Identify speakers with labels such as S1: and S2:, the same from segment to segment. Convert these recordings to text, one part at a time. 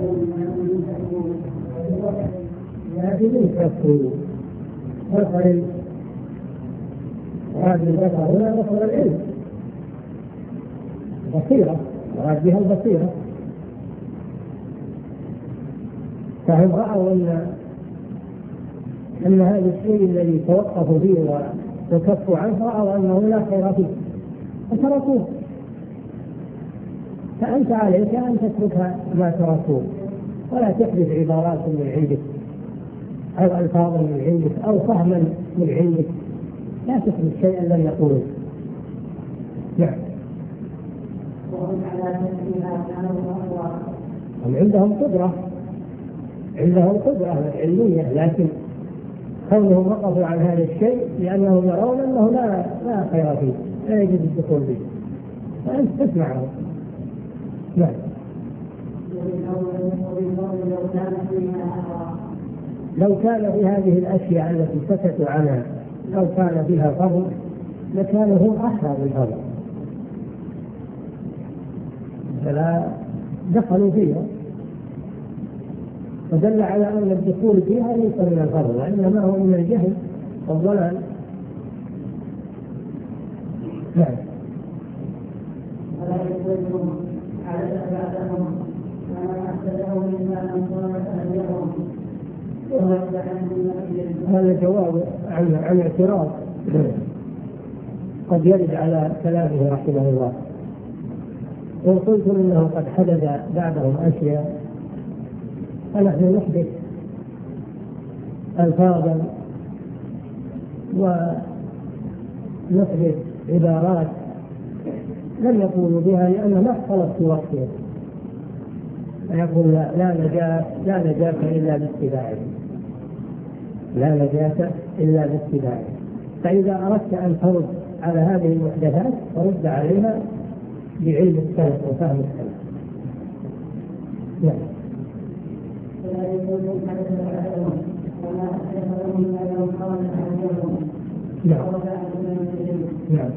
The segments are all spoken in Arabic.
S1: لكن يكفوا بصر هذه البصر هنا بصر العلم بصيرة وهذه بها البصيرة. فهم رأوا أن هذا الشيء الذي توقفوا فيه وكفوا عنه رأوا أنه لا خير فيه فتركوه. فأنت عليك أن تترك ما تركوه ولا تحدث عبارات من عندك أو ألفاظ من عندك أو فهما من عندك، لا تحدث شيئا لم يقوله. نعم. هم عندهم قدرة علمية، لكن كونهم وقفوا عن هذا الشيء لأنهم يرون أنه لا خير فيه لا يجب الدخول به، فأنت تسمعهم. نعم. لو كان في هذه الأشياء التي سكتوا عنها لو كان فيها فضل لكان هم أحرى بالفضل، فلا دخلوا فيها، ودل على أن الدخول فيها ليس من الفضل وإنما هو من الجهل والضلال. نعم.
S2: ولا يقولون على بعضهم وما أحسنهم مما أنصار أهلهم.
S1: هذا جواب عن اعتراض قد يرد على كلامه رحمه الله. إن قلتم إنه قد حدث بعدهم أشياء فنحن نحدث ألفاظا ونحدث عبارات لم يقولوا بها لأن ما اختلط في وقتها، فيقول لا نجاة إلا باتباعه، لا نجاة إلا باتباعه. فإذا أردت أن ترد على هذه المحدثات فرد عليها بعلم السلف وفهم السلف. نعم. نعم.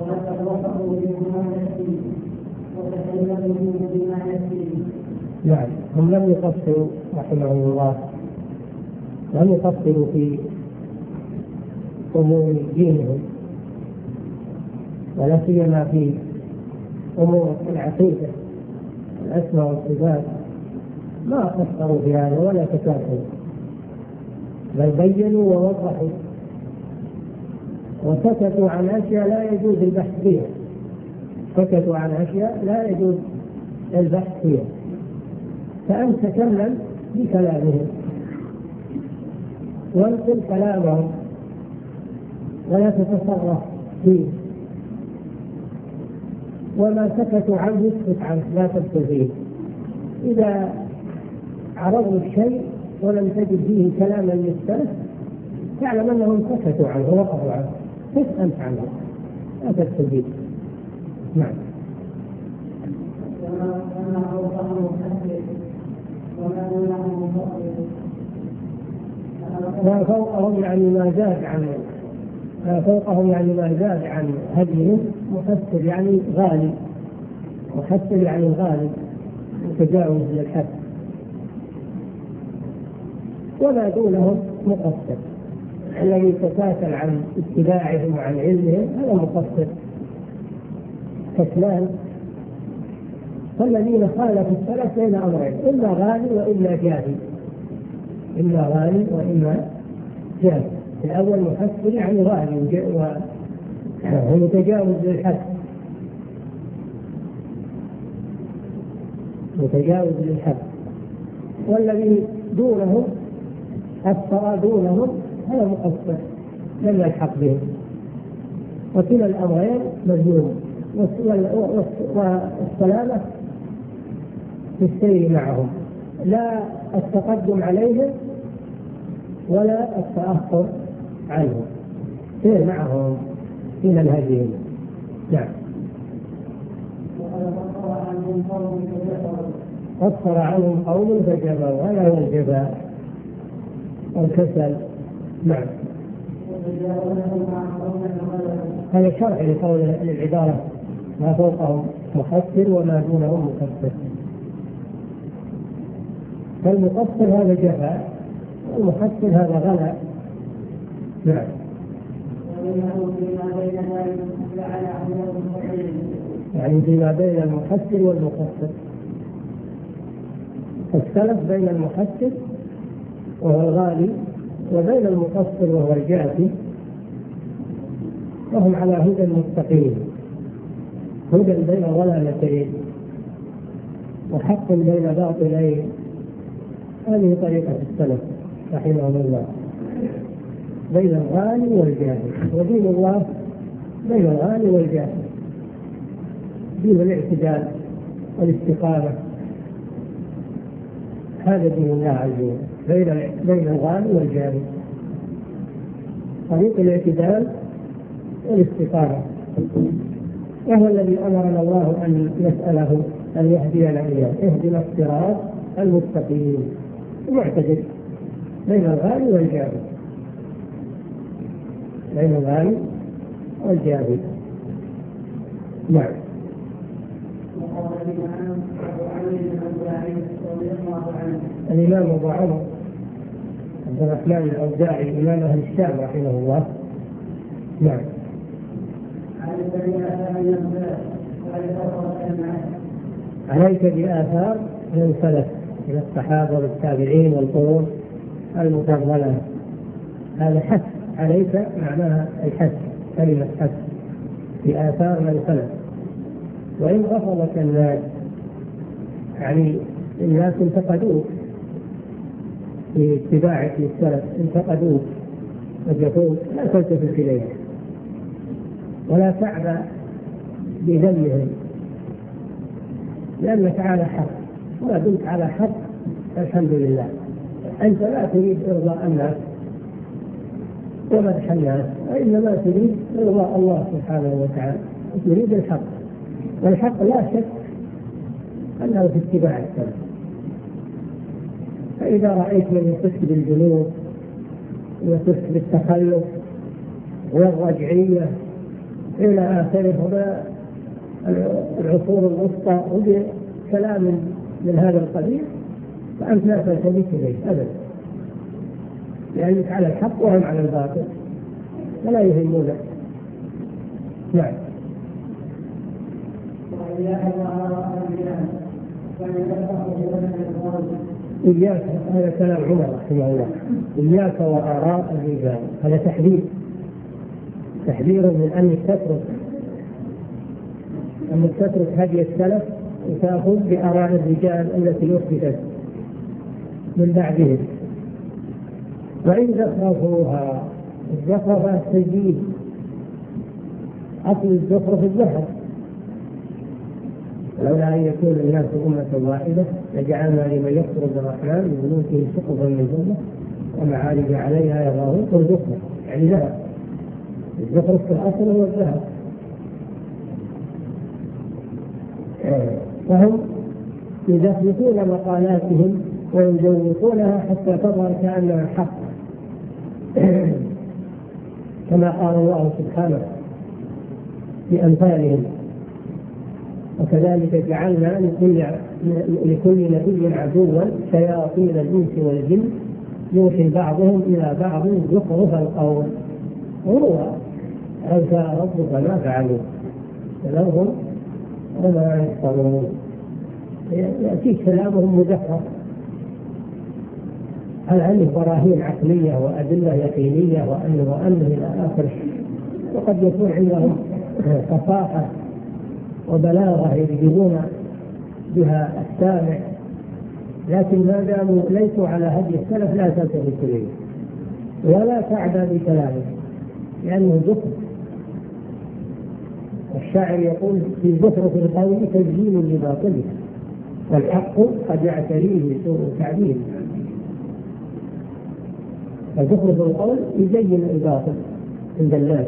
S1: نعم. هم لم يقصروا رحمهم الله، لم يقصروا في أمور دينهم ولا سيما في أمور العقيدة الأسماء والصفات، ما قصروا في هذا ولا تكاسلوا، بل بينوا ووضحوا وسكتوا عن أشياء لا يجوز البحث فيها، سكتوا عن أشياء لا يجوز البحث فيها. فأنت تكلم بكلامهم وانقل كلامهم ولا تتصرف فيه، وما سكتوا عنه اسكت عنه لا تدخل فيه. إذا عرضوا الشيء ولم تجد فيه كلاما للسلف تعلم أنهم سكتوا عنه ووقفوا عنه، تسأل عنه لا تدخل فيه. نعم. ما فوقهم يعني ما زاد عن هديهم مفسر يعني غالي، مفسر يعني غالي متجاوز للحد، وما دونهم مقصر. الذي تكاسل عن اتباعهم وعن علمهم هذا مقصر كسلان. فالذين خالفوا السلف بين أمرين، إما غالي وإما جاهل، إما غالي وإما جاهل. الأول مفسر يعني غالي ومتجاوز للحد، متجاوز للحد. والذي دونهم أكثر دونهم هذا مقصر لم يلحق بهم. وكلا الأمرين مذموم، والسلامة في السير معهم، لا التقدم عليهم ولا التأخر عنهم، سير معهم في منهجهم. نعم. قصر عنهم قوم فجبروا، هذا هو الجباء والكسل. نعم. هذا شرح لقول العبارة ما فوقهم مفسر وما دونهم مفسر. فالمقصر هذا جفاء، والمحسن هذا غلا. نعم. يعني فيما بين المحسن والمقصر. السلف بين المحسن وهو الغالي وبين المقصر وهو الجافي، وهم على هدى مستقيم، هدى بين ضلالتين وحق بين باطلين. هذه طريقة السلف رحمهم الله، بين الغالي والجافي. ودين الله بين الغالي والجافي، دين الاعتدال والاستقامة. هذا دين الله عز وجل، بين الغالي والجافي، طريق الاعتدال والاستقامة. وهو الذي أمرنا الله أن نسأله أن يهدينا إياه، اهدنا الصراط المستقيم المعتدل بين الغالي والجافي، بين الغالي والجافي. نعم. الإمام أبو عمرو عبد الرحمن الأوزاعي إمام أهل الشام رحمه الله. نعم. عليك بآثار من سلف من الصحابة والتابعين والقرون المفضلة. هذا حث عليك، معناها الحث، كلمة حث، بآثار من سلف. وإن غفلك الناس، يعني الناس انتقدوك في اتباعك للسلف، انتقدوك وجفوك، لا تلتفت إليهم ولا تعبأ بذمهم، لأنك على حق، ولا دمت على حق الحمد لله. أنت لا تريد إرضاء الناس ومدح الناس، وإنما تريد إرضاء الله سبحانه وتعالى، تريد الحق. والحق لا شك أنه في اتباع السلف. فإذا رأيت من يصف بالجنوب ويصف بالتخلف والرجعية إلى آخره العصور الوسطى وبكلام من هذا القبيل، فأنت لا تلتفت إليه أبدا، لأنك على الحق وهم على الباطل ولا يهمونك. نعم. إياك، هذا كلام عمر رحمه الله، إياك وآراء الرجال. هذا تحذير من أن تترك هدي السلف وتأخذ بآراء الرجال التي أحدثت من بعدهم. وإن زخرفوها، الزخرفة التجديد، أصل الزخرف الزهر. لولا أن يكون الناس أمة واحدة لجعلنا لمن يكفر بالرحمن من بيوتهم سقفا من فضة ومعارج عليها يظهرون. والزخرف يعني ذهب، الزخرف في الأصل هو الذهب. فهم يزخرفون مقالاتهم ويزوقونها حتى تظهر كأنها حق، كما قال الله سبحانه في أمثالهم. وكذلك جعلنا لكل نبي عدوا شياطين الإنس والجن يوحي بعضهم إلى بعض زخرف القول غرورا أن شاء ربك ما فعلوا فذرهم وما يحصلون. يأتيك كلامهم مزخرف هل عنده براهين عقلية وأدلة يقينية وأنه إلى آخره، وقد يكون عندهم فصاحة وبلاغة يجذبون بها السامع، لكن ما داموا ليسوا على هدي السلف لا تلتفت إليه ولا تعبأ بكلامه لأنه زخرف. الشاعر يقول في زخرف القول تزيين لباطله والحق قد يعتريه سوء تعبير. فزخرف القول يزين الباطل عند الناس،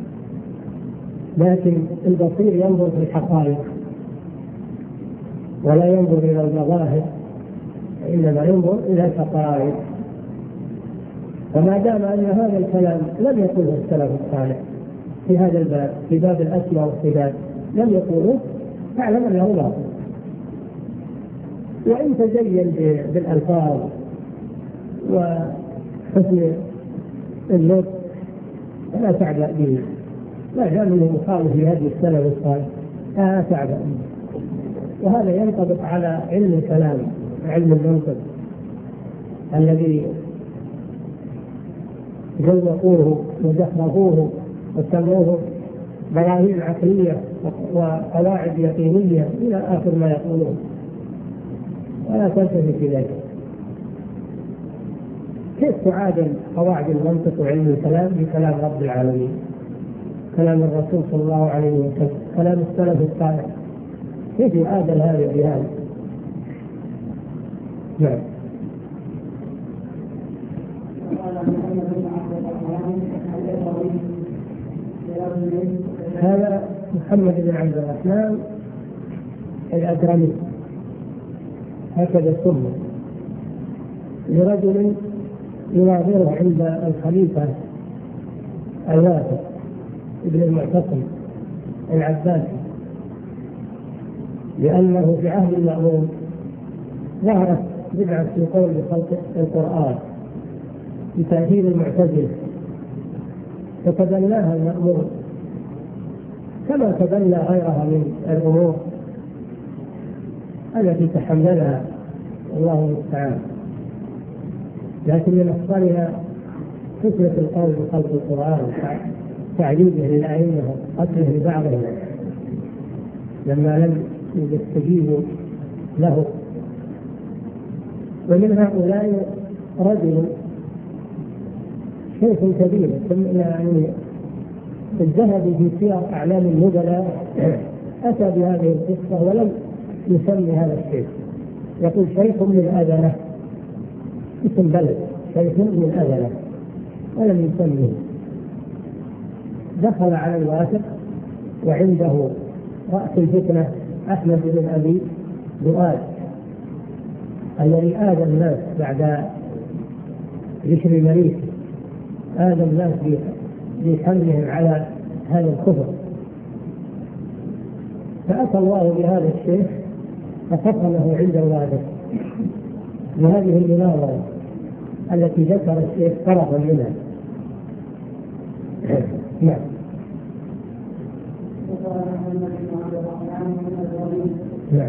S1: لكن البصير ينظر في الحقائق ولا ينظر إلى المظاهر، إنما ينظر إلى الحقائق. وما دام أن هذا الكلام لم يقله السلف الصالح في هذا الباب، في باب الأسماء والصفات لم يقولوه، فاعلم أنه باطل. وإن تزين بالألفاظ وحسن اللطف فلا تعبأ به، ما دام انه مخالف لهدي السلف الصالح لا تعبأ به. وهذا ينطبق على علم الكلام، علم المنطق الذي زوقوه وزخرفوه وسموه براهين عقلية وقواعد يقينية إلى آخر ما يقولون، ولا تلتفت إليه. كيف تعادل قواعد المنطق وعلم الكلام بكلام رب العالمين، كلام الرسول صلى الله عليه وسلم، كلام السلف الصالح؟ كيف يعادل هذا بهذا؟ نعم. هذا محمد بن عبد الرحمن الأدرمي، هكذا سمي، لرجل يناظره عند الخليفة الواسع ابن المعتصم العباسي، لأنه في عهد المأمون ظهرت بدعة في قول بخلق القرآن بتأثير المعتزلة، فتبناها المأمون كما تبنى غيرها من الأمور التي تحملها الله المستعان. لكن من أخطرها فتنة القول بخلق القرآن، تعذيبه للأئمة وقتله لبعضهم لما لم يستجيبوا له. ومن هؤلاء رجل شيخ كبير يعني الذهبي في سير أعلام النبلاء أتى بهذه القصة ولم يسمي هذا الشيخ، يقول شيخ من أذنه، اسم بلد، شيخ من أذنه، ولم يسميه. دخل على الواثق وعنده رأس الفتنة أحمد بن أبي دؤاد الذي آذى الناس بعد بشر المليك، آذى الناس بحملهم على هذا الكفر. فأتى الله بهذا الشيخ ففصله عند الواثق بهذه المناظرة التي ذكر الشيخ طرفا منها. نعم. نعم.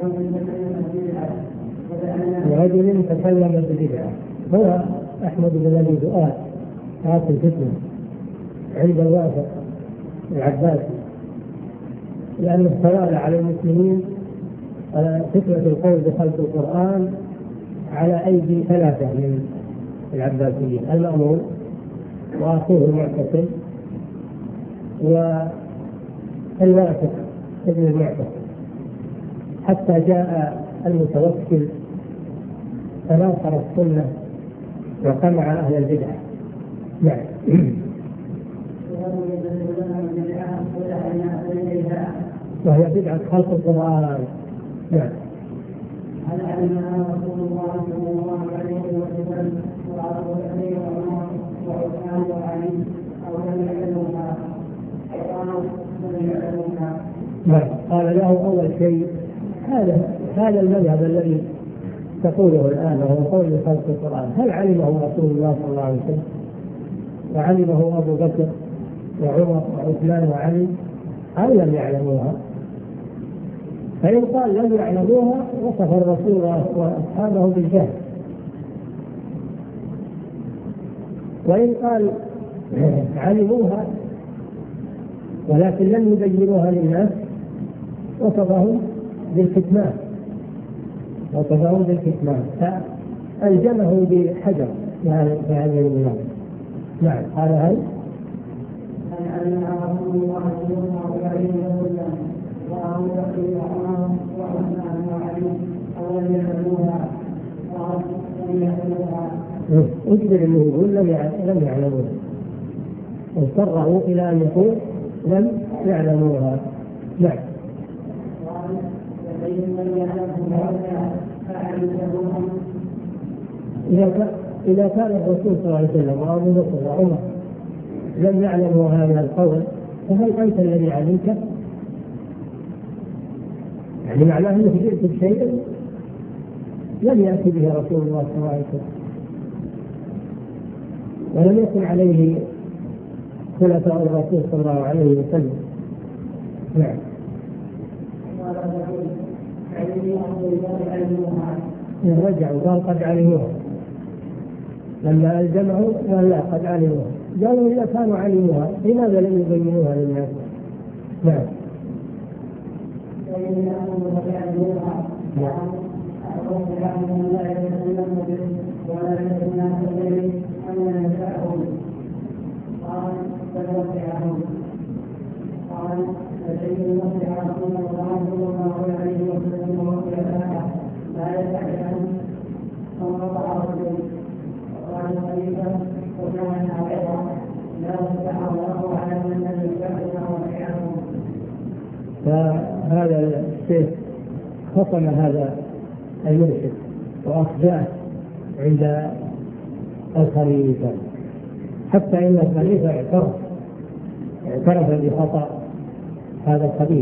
S1: ورجل تكلم بالبدعة هو أحمد بن أبي دؤاد رأس الفتنة عند الواثق العباسي، لأنه استولى على المسلمين فتنة القول بخلق القرآن على أيدي ثلاثة من العباسيين، المأمون وأخوه المعتصم والواثق ابن المعتصم، حتى جاء المتوكل فناصر السنة وقمع أهل البدع. نعم. وهي بدعة خلق القرآن. نعم.
S2: هل علمها رسول الله صلى الله عليه وسلم وأبو بكر وعمر وعثمان وعلي أو لم يعلمها؟ قالوا لم يعلمها.
S1: نعم. قال له أول شيء هذا المذهب الذي تقوله الآن وهو قول خلق القرآن، هل علمه رسول الله صلى الله عليه وسلم وعلمه أبو بكر وعمر وعثمان وعلي أو لم يعلموها؟ فإن قال لم يعلموها وصف الرسول وأصحابه بالجهل، وإن قال علموها ولكن لم يبينوها للناس وصفهم بالكتمان، فألزمه بحجر في هذه المناظرة. نعم. قال هل
S2: علمها رسول الله صلى الله عليه وسلم وأبو بكر وعمر وعثمان وعلي أو لم يعلموها؟ قال لم يعلموها.
S1: اجبر انه يقول لم يعلموها، اضطروا الى ان يقول لم يعلموها. نعم. إذا كان الرسول صلى الله عليه وسلم وأبو بكر وعمر لم يعلموا هذا القول فهل أنت الذي علمته؟ يعني معناه أنك جئت بشيء لم يأتي به رسول الله صلى الله عليه وسلم، ولم يكن عليه خلفاء الرسول صلى الله عليه وسلم. نعم. رجعوا قال قد علموها، لما الجمعوا قال لا قد علموها، قالوا إذا كانوا علموها لماذا لم يبينوها للناس؟ نعم.
S2: قال الذي يوقع رسول الله صلى الله عليه وسلم وقع لا يتعلم ثم وضع رجل وقال خليفه وكان عبدا لا يفتح الله على من لم يفتح وقعهم.
S1: فهذا الشيخ خصم هذا المرشد وأخذاه عند الخليفة، حتى إن الخليفة اعترف بخطأ هذا الخبيث،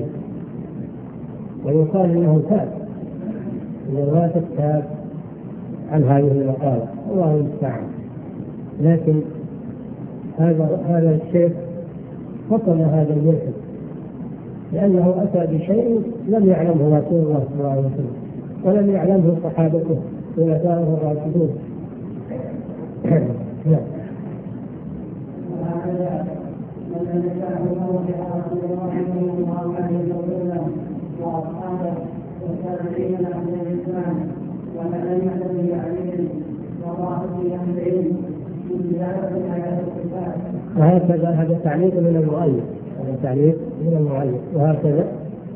S1: ويقال انه تاب اذا مات تاب عن هذه المقالة، الله المستعان. لكن هذا الشيخ خصم هذا الملحد لأنه أتى بشيء لم يعلمه رسول الله صلى الله عليه وسلم ولم يعلمه صحابته خلفاؤه الراشدون. وهكذا هذا تعليق من المؤلف، هذا تعليق من المؤلف. وهكذا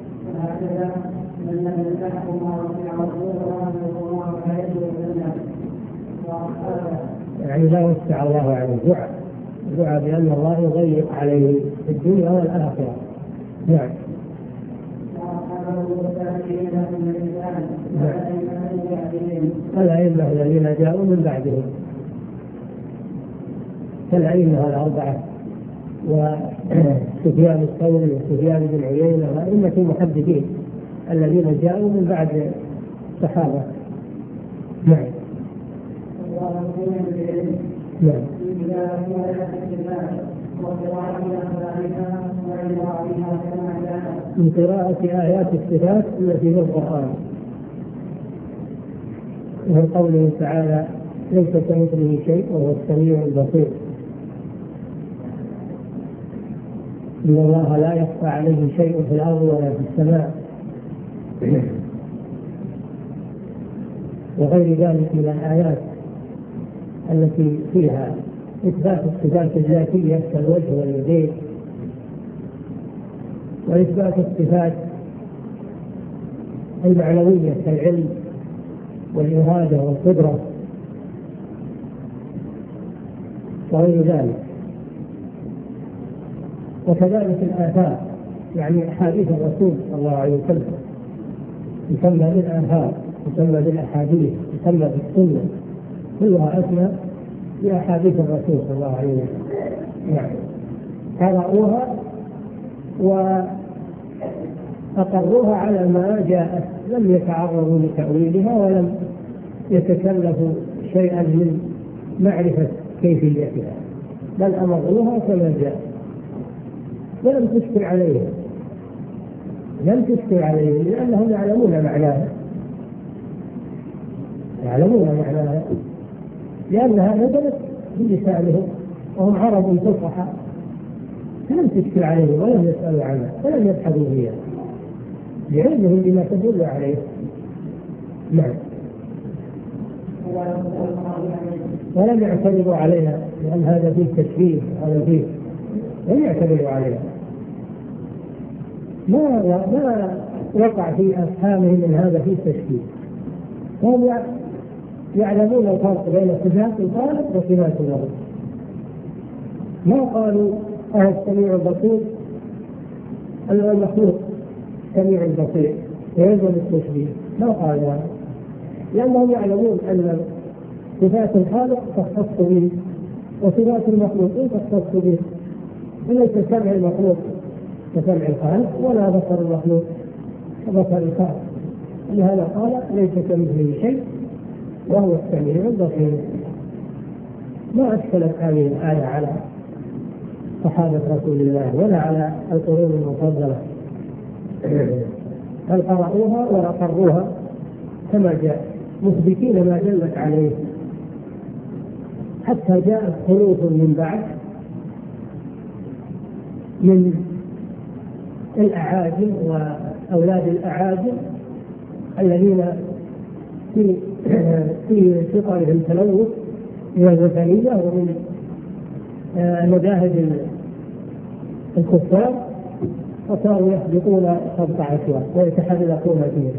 S1: من لم يتحكم رسول الله صلى الله عليه وسلم يعني لا يوسع الله عليه دعاء بأن الله يضيق عليه في الدنيا والآخرة. نعم. الأئمة الذين جاءوا من بعدهم كالأئمة الأربعة وسفيان الثوري وسفيان بن عيينة وأئمة المحدثين الذين جاءوا من بعد الصحابة. نعم. نعم. من قراءة آيات الصفات التي في القرآن، وهو قوله تعالى ليس كمثله شيء وهو السميع البصير. إن الله لا يخفى عليه شيء في الأرض ولا في السماء، وغير ذلك من الآيات التي فيها إثبات الصفات الذاتية كالوجه واليدين، وإثبات الصفات المعنوية كالعلم والإرادة والقدرة وغير ذلك. وكذلك الآثار، يعني أحاديث الرسول صلى الله عليه وسلم يسمى بالآثار، يسمى بالأحاديث، يسمى بالسنة، كلها أسمى بأحاديث الرسول صلى الله عليه وسلم. يعني قرأوها وأقروها على ما جاءت، لم يتعرضوا لتأويلها ولم يتكلفوا شيئا من معرفة كيفيتها، بل أمروها كما جاء ولم تشكل عليهم، لأنهم يعلمون معناها لأنها نزلت بلسانهم وهم عرب فصحى، لم تشكل عليهم ولم يسألوا عنها ولم يبحثوا فيها بعلمهم بما تدل عليه. نعم. ولم يعترضوا عليها لأن هذا فيه تشبيه، هذا فيه لم يعترضوا عليها. ما وقع في أفهامهم من هذا فيه تشبيه، هم يعلمون الفرق بين صفات الخالق وصفات الرب. ما قالوا السميع البصير المخلوق سميع البصير ويلزم التشبيه، ما قالوا هذا، لأنهم يعلمون أن صفات الخالق تختص به وصفات المخلوقين تختص به، وليس سمع المخلوق كسمع الخالق ولا بصر المخلوق كبصر الخالق. لهذا قال ليس كمثله شيء وهو السميع البصير. ما أشكلت هذه الآية على صحابة رسول الله ولا على القرون المفضلة، بل قرأوها وأقروها كما جاء مثبتين ما دلت عليه، حتى جاءت خلوف من بعد من الأعاجم وأولاد الأعاجم الذين في فطرهم تلوث من الوثنية ومن مذاهب الكفار، فصاروا يحدثون سبع أشواط ويتحلقون فيها.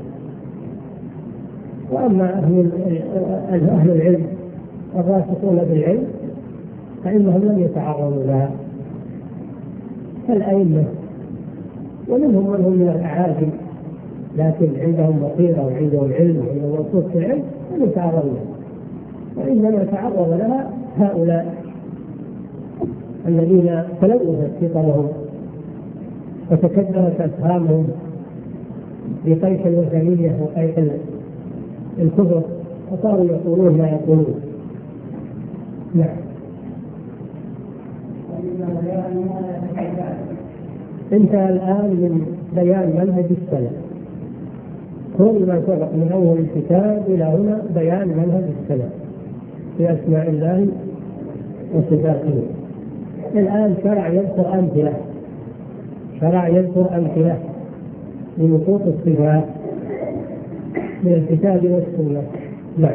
S1: وأما أهل العلم الراسخون بالعلم فإنهم لم يتعرضوا لها كالأئمة، ومنهم من هم من الأعاجم لكن عندهم بصيرة وعندهم علم وعندهم وصول في العلم لم يتعرضوا لها، وإنما تعرض لها هؤلاء الذين تلوثت فطرهم وتكدرت أفهامهم بقيس الوثنية وقيس الكفر، وصاروا يقولون ما يقولون. نعم. انتهى الآن من بيان منهج السلف، كل ما سبق من أول الكتاب إلى هنا بيان منهج السلف في أسماء الله وصفاته. الآن شرع يذكر أمثلة لنصوص الصفات من الكتاب والسنة. نعم.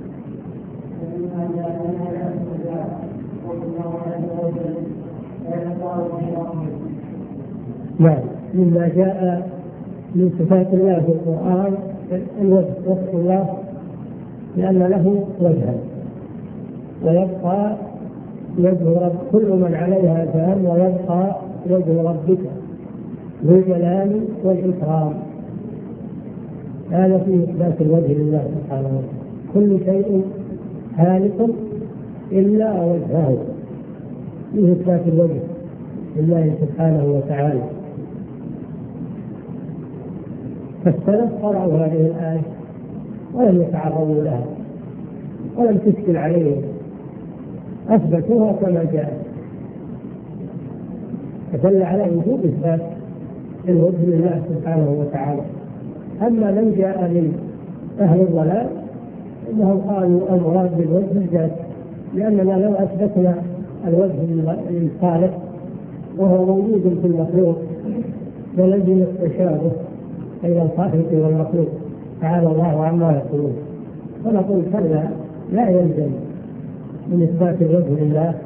S1: نعم، مما جاء من صفات الله في القرآن الوجه، وصف الله لأن له وجها، ويبقى وجه رب كل من عليها فان، ويبقى وجه ربك ذو الجلال والإكرام. هذا فيه إثبات الوجه لله سبحانه وتعالى، كل شيء هالك إلا وجهه، فيه إثبات الوجه لله سبحانه وتعالى. فالسلف قرأوا هذه الآية ولم يتعرضوا لها ولم تشكل عليهم، أثبتوها كما جاءت، فدل على وجوب إثبات الوجه لله سبحانه وتعالى. أما من جاء من أهل الضلال إنهم قالوا المراد بالوجه الذات، لأننا لو أثبتنا الوجه للخالق وهو موجود في المخلوق للزم التشابه بين الخالق والمخلوق، تعالى الله عما يقولون. ونقول كلا، لا يلزم من إثبات الوجه لله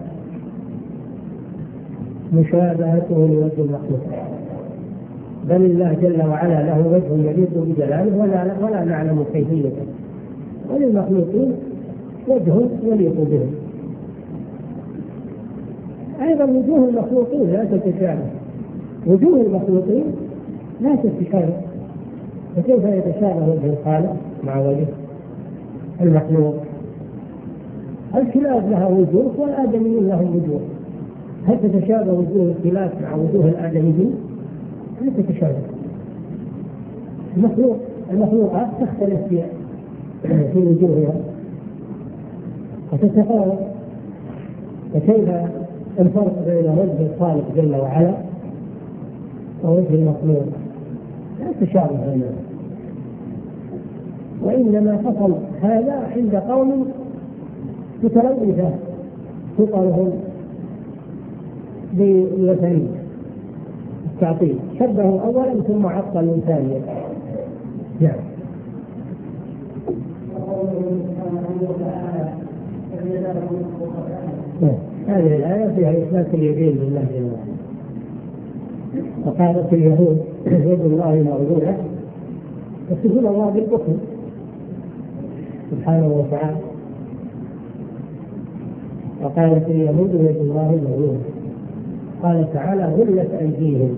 S1: مشابهته لوجه المخلوق، بل الله جل وعلا له وجه يليق بجلاله ولا نعلم كيفيته، وللمخلوقين وجه يليق بهم. أيضا وجوه المخلوقين لا تتشابه، وجوه المخلوقين لا تتشابه، فكيف يتشابه وجه الخالق مع وجه المخلوق؟ الكلاب لها وجوه والآدميين لهم وجوه، هل تتشابه وجوه الكلاب مع وجوه الآدميين؟ لا تتشابه. المخلوقات تختلف في وجوهها وتتفاوت، فكيف الفرق بين وجه الخالق جل وعلا ووجه المخلوق؟ لا تشابه بينهم، وإنما فصل هذا عند قوم متلوثة فطرهم بالوثنية التعطيل، شبهوا أولا ثم عطلوا ثانيا. نعم. هذه الآية فيها إثبات اليدين لله جل وعلا. وقالت اليهود يد الله مغلولة، يصفون الله بالبخل سبحانه وتعالى. وقالت اليهود يد الله مغلولة، قال تعالى غلت أيديهم.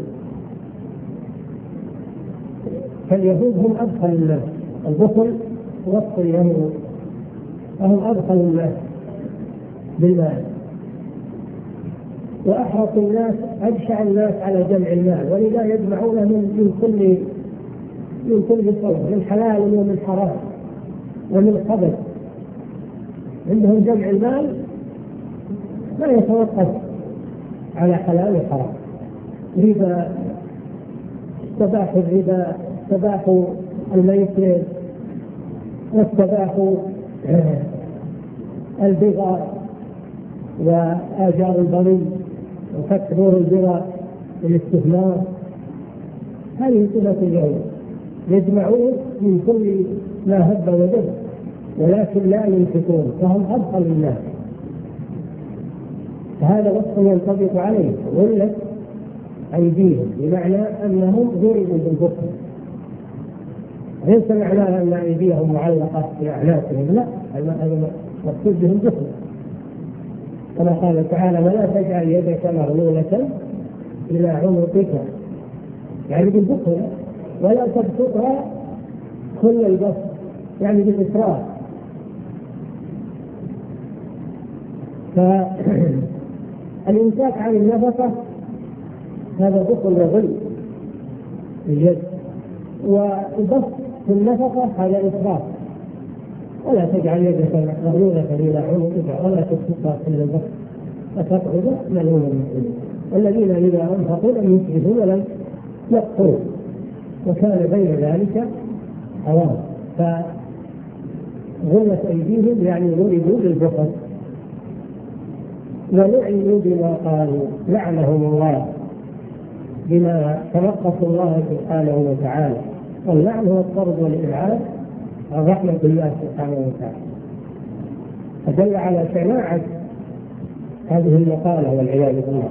S1: فاليهود هم أبخل الناس، البخل وصف اليهود، وهم أبخل الناس بالمال، وأحرص الناس أجشع الناس على جمع المال، ولذا يجمعونه من كل صوب، من حلال ومن حرام ومن خبث عندهم جمع المال لا يتوقف على حلال وحرام. ربا، استباحوا الربا، استباحوا الميسر، واستباحوا البغى وآجار البري وفتح دور البرى والاستثمار. هذه صفة اليهود، يجمعون من كل ما هب ودب ولكن لا ينفقون وهم أبخل الناس. هذا وصف ينطبق عليه غلت أيديهم، بمعنى أنهم ضربوا بالبخل، ليس معناها أن أيديهم معلقة في أعناقهم، لا، مقصود بهم بخل، كما قال تعالى: ولا تجعل يدك مغلولة إلى عنقك، يعني بالبخل، ولا تبسطها كل البسط، يعني بالإسراف. فالإمساك عن النفقة هذا بخل وغل اليد، والبسط في النفقة هذا إسراف. ولا تجعل يدك مغلولة إلى عنقك ولا تبسطها كل البسط فتقعد ملوما مسلما. والذين إذا أنفقوا لم يسرفوا ولم يقتروا وكان بين ذلك حرام. فغلت أيديهم يعني ضربوا بالبخل ولعنوا بما قالوا، لعنهم الله بما تنقصوا الله سبحانه وتعالى. واللعن هو الطرد والإبعاد عن رحمة الله سبحانه وتعالى. فدل على شناعة هذه المقالة والعياذ بالله.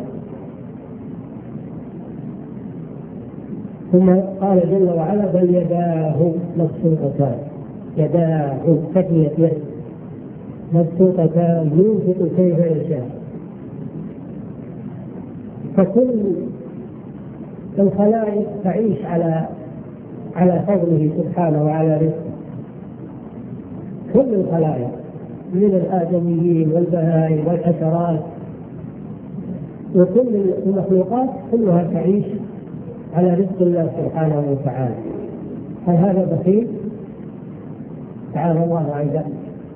S1: ثم قال جل وعلا: بل يداه مبسوطتان. يداه تثنية يد، مبسوطتان ينفق كيف يشاء. فكل الخلائق تعيش على فضله سبحانه وعلى رزقه، كل الخلائق من الآدميين والبهائم والحشرات، وكل المخلوقات كلها تعيش على رزق الله سبحانه وتعالى. هل هذا بخيل؟ تعالى الله عن ذلك.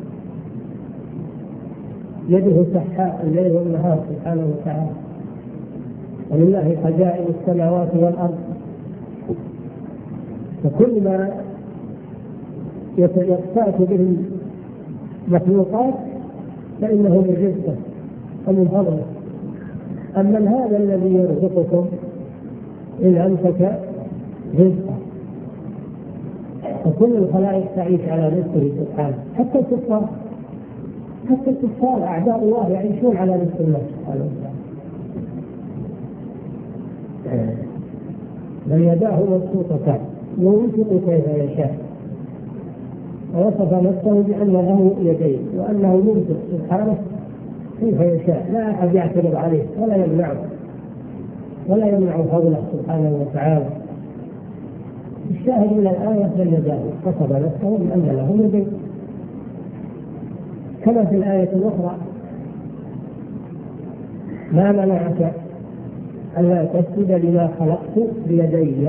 S1: يده سحاء الليل والنهار سبحانه وتعالى، ولله خزائن السماوات والأرض. فكل ما يتأتى به المخلوقات فإنه من رزقه ومن فضله. أما هذا الذي يرزقكم إن أمسك رزقه. فكل الخلائق تعيش على رزقه سبحانه، حتى الكفار أعداء الله يعيشون على رزق الله سبحانه وتعالى. بل يداه مبسوطتان ينفق كيف يشاء. ووصف نفسه بأن له يدين وأنه ينفق سبحانه كيف يشاء، لا أحد يعترض عليه ولا يمنع فضله سبحانه وتعالى. الشاهد من الآية بل يداه، وصف نفسه بأن له يدين، كما في الآية الأخرى: ما منعك ألا تسجد لما خلقت بيدي.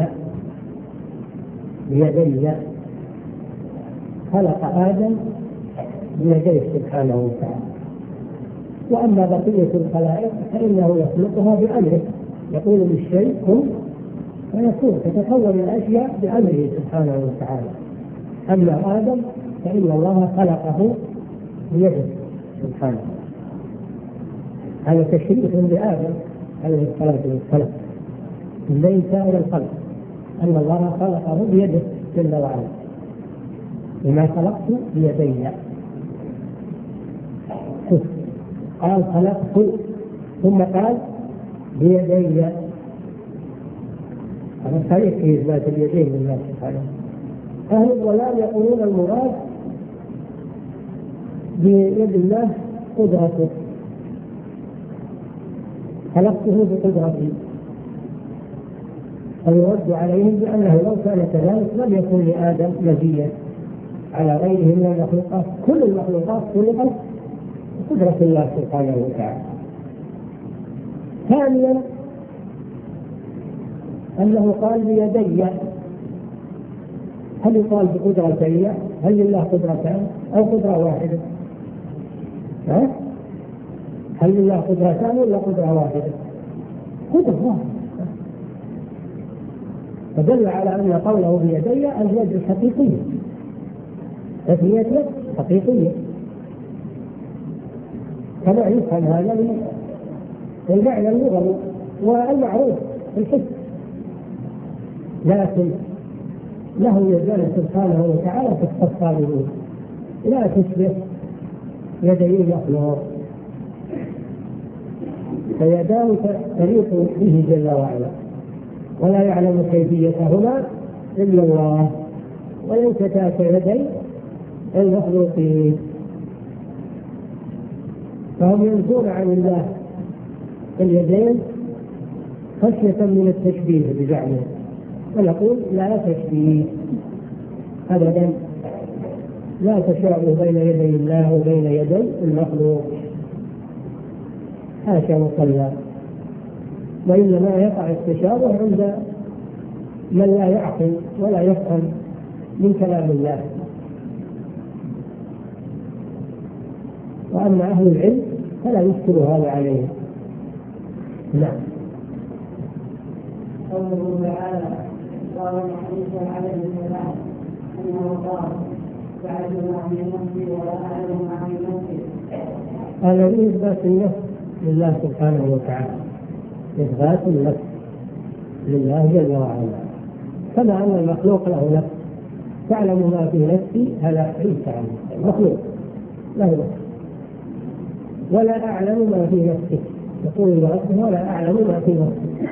S1: خلق آدم بيديه سبحانه وتعالى. وأما بقية الخلائق فإنه يخلقها بأمره، يقول للشيء كن فيكون، تتكون الأشياء بأمره سبحانه وتعالى. أما آدم فإن الله خلقه بيده سبحانه. هذا تشريف لآدم عليه الصلاة والسلام من بين سائر الخلق، أن الله خلقه بيده جل وعلا. لما خلقت بيدي، قال خلقت ثم قال بيدي. هذا صريح في إثبات اليدين لله سبحانه. أهل الضلال يقولون المراد بيد الله قدرته، خلقته بقدرته، فيرد عليهم بأنه لو كان كذلك لم يكن لآدم مزية على غيره من المخلوقات. كل المخلوقات خلقت بقدرة الله سبحانه وتعالى. ثانيا أنه قال بيدي، هل يقال بقدرتي؟ هل لله قدرتان أو قدرة واحدة؟ هل لله قدرتان ولا قدرة واحدة؟ قدرة واحدة. فدل على أن قوله بيدي اليد الحقيقية، تثنية يد حقيقية، كما يفهم هذا من المعنى اللغوي والمعروف في الحس. لكن له يدان سبحانه وتعالى في الصالحين لا تشبه يدي المخلوق، فيداه تليق به جل وعلا، ولا يعلم كيفيتهما إلا الله، وليستا كيدي المخلوقين. فهم ينزون عن الله اليدين خشية من التشبيه بزعمهم، ونقول لا تشبيه أبدا، لا تشابه بين يدي الله وبين يدي المخلوق، حاشا وكلا. وإنما يقع التشابه عند من لا يعقل ولا يفهم من كلام الله. وأما أهل العلم فلا يشكل هذا عليهم. نعم.
S2: قوله تعالى قال عيسى عليه السلام انه قال تعلم عن نفسي ولا اعلم عن نفسي.
S1: هذا من إثبات النفس لله سبحانه وتعالى، إثبات النفس لله جل وعلا، كما أن المخلوق له نفس. تعلم ما في نفسي هذا عيسى عنه المخلوق له نفس، ولا أعلم ما في نفسك، يقول لربه ولا أعلم ما في نفسك.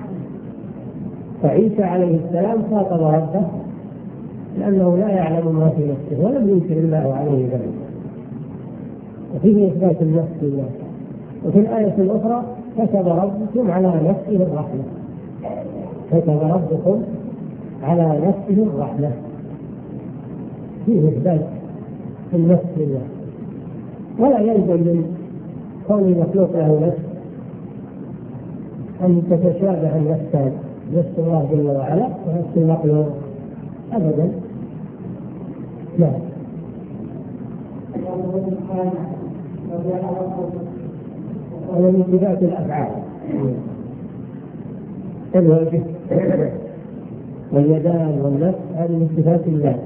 S1: فعيسى عليه السلام خاطب ربه لأنه لا يعلم ما في نفسه ولم ينكر الله عليه ذلك، وفيه إثبات النفس لله. وفي الآية الأخرى كتب ربكم على نفسه الرحمة، كتب ربكم على نفسه الرحمة، فيه إثبات النفس لله. ولا يلزم من كون المخلوق له نفس أن تتشابه النفسان، نفس الله جل وعلا ونفس المخلوق أبدا. لا. ومن صفات الأفعال الوجه واليدان والنفس، هذه من صفات الله.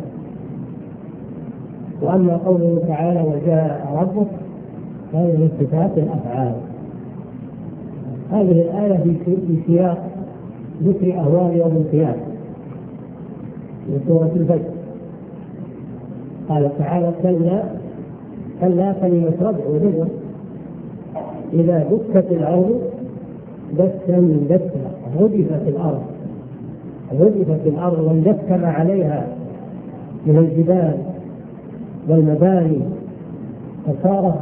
S1: وأما قوله تعالى وجاء ربك هذه من صفات الأفعال. هذه الآية في سياق ذكر أهوال يوم القيامة في سورة الفجر. قال تعالى كلا كلمة ربع وجزء إذا دكت الأرض دكا دكا، رجفت الأرض واندك ما عليها من الجبال والمباني فصارت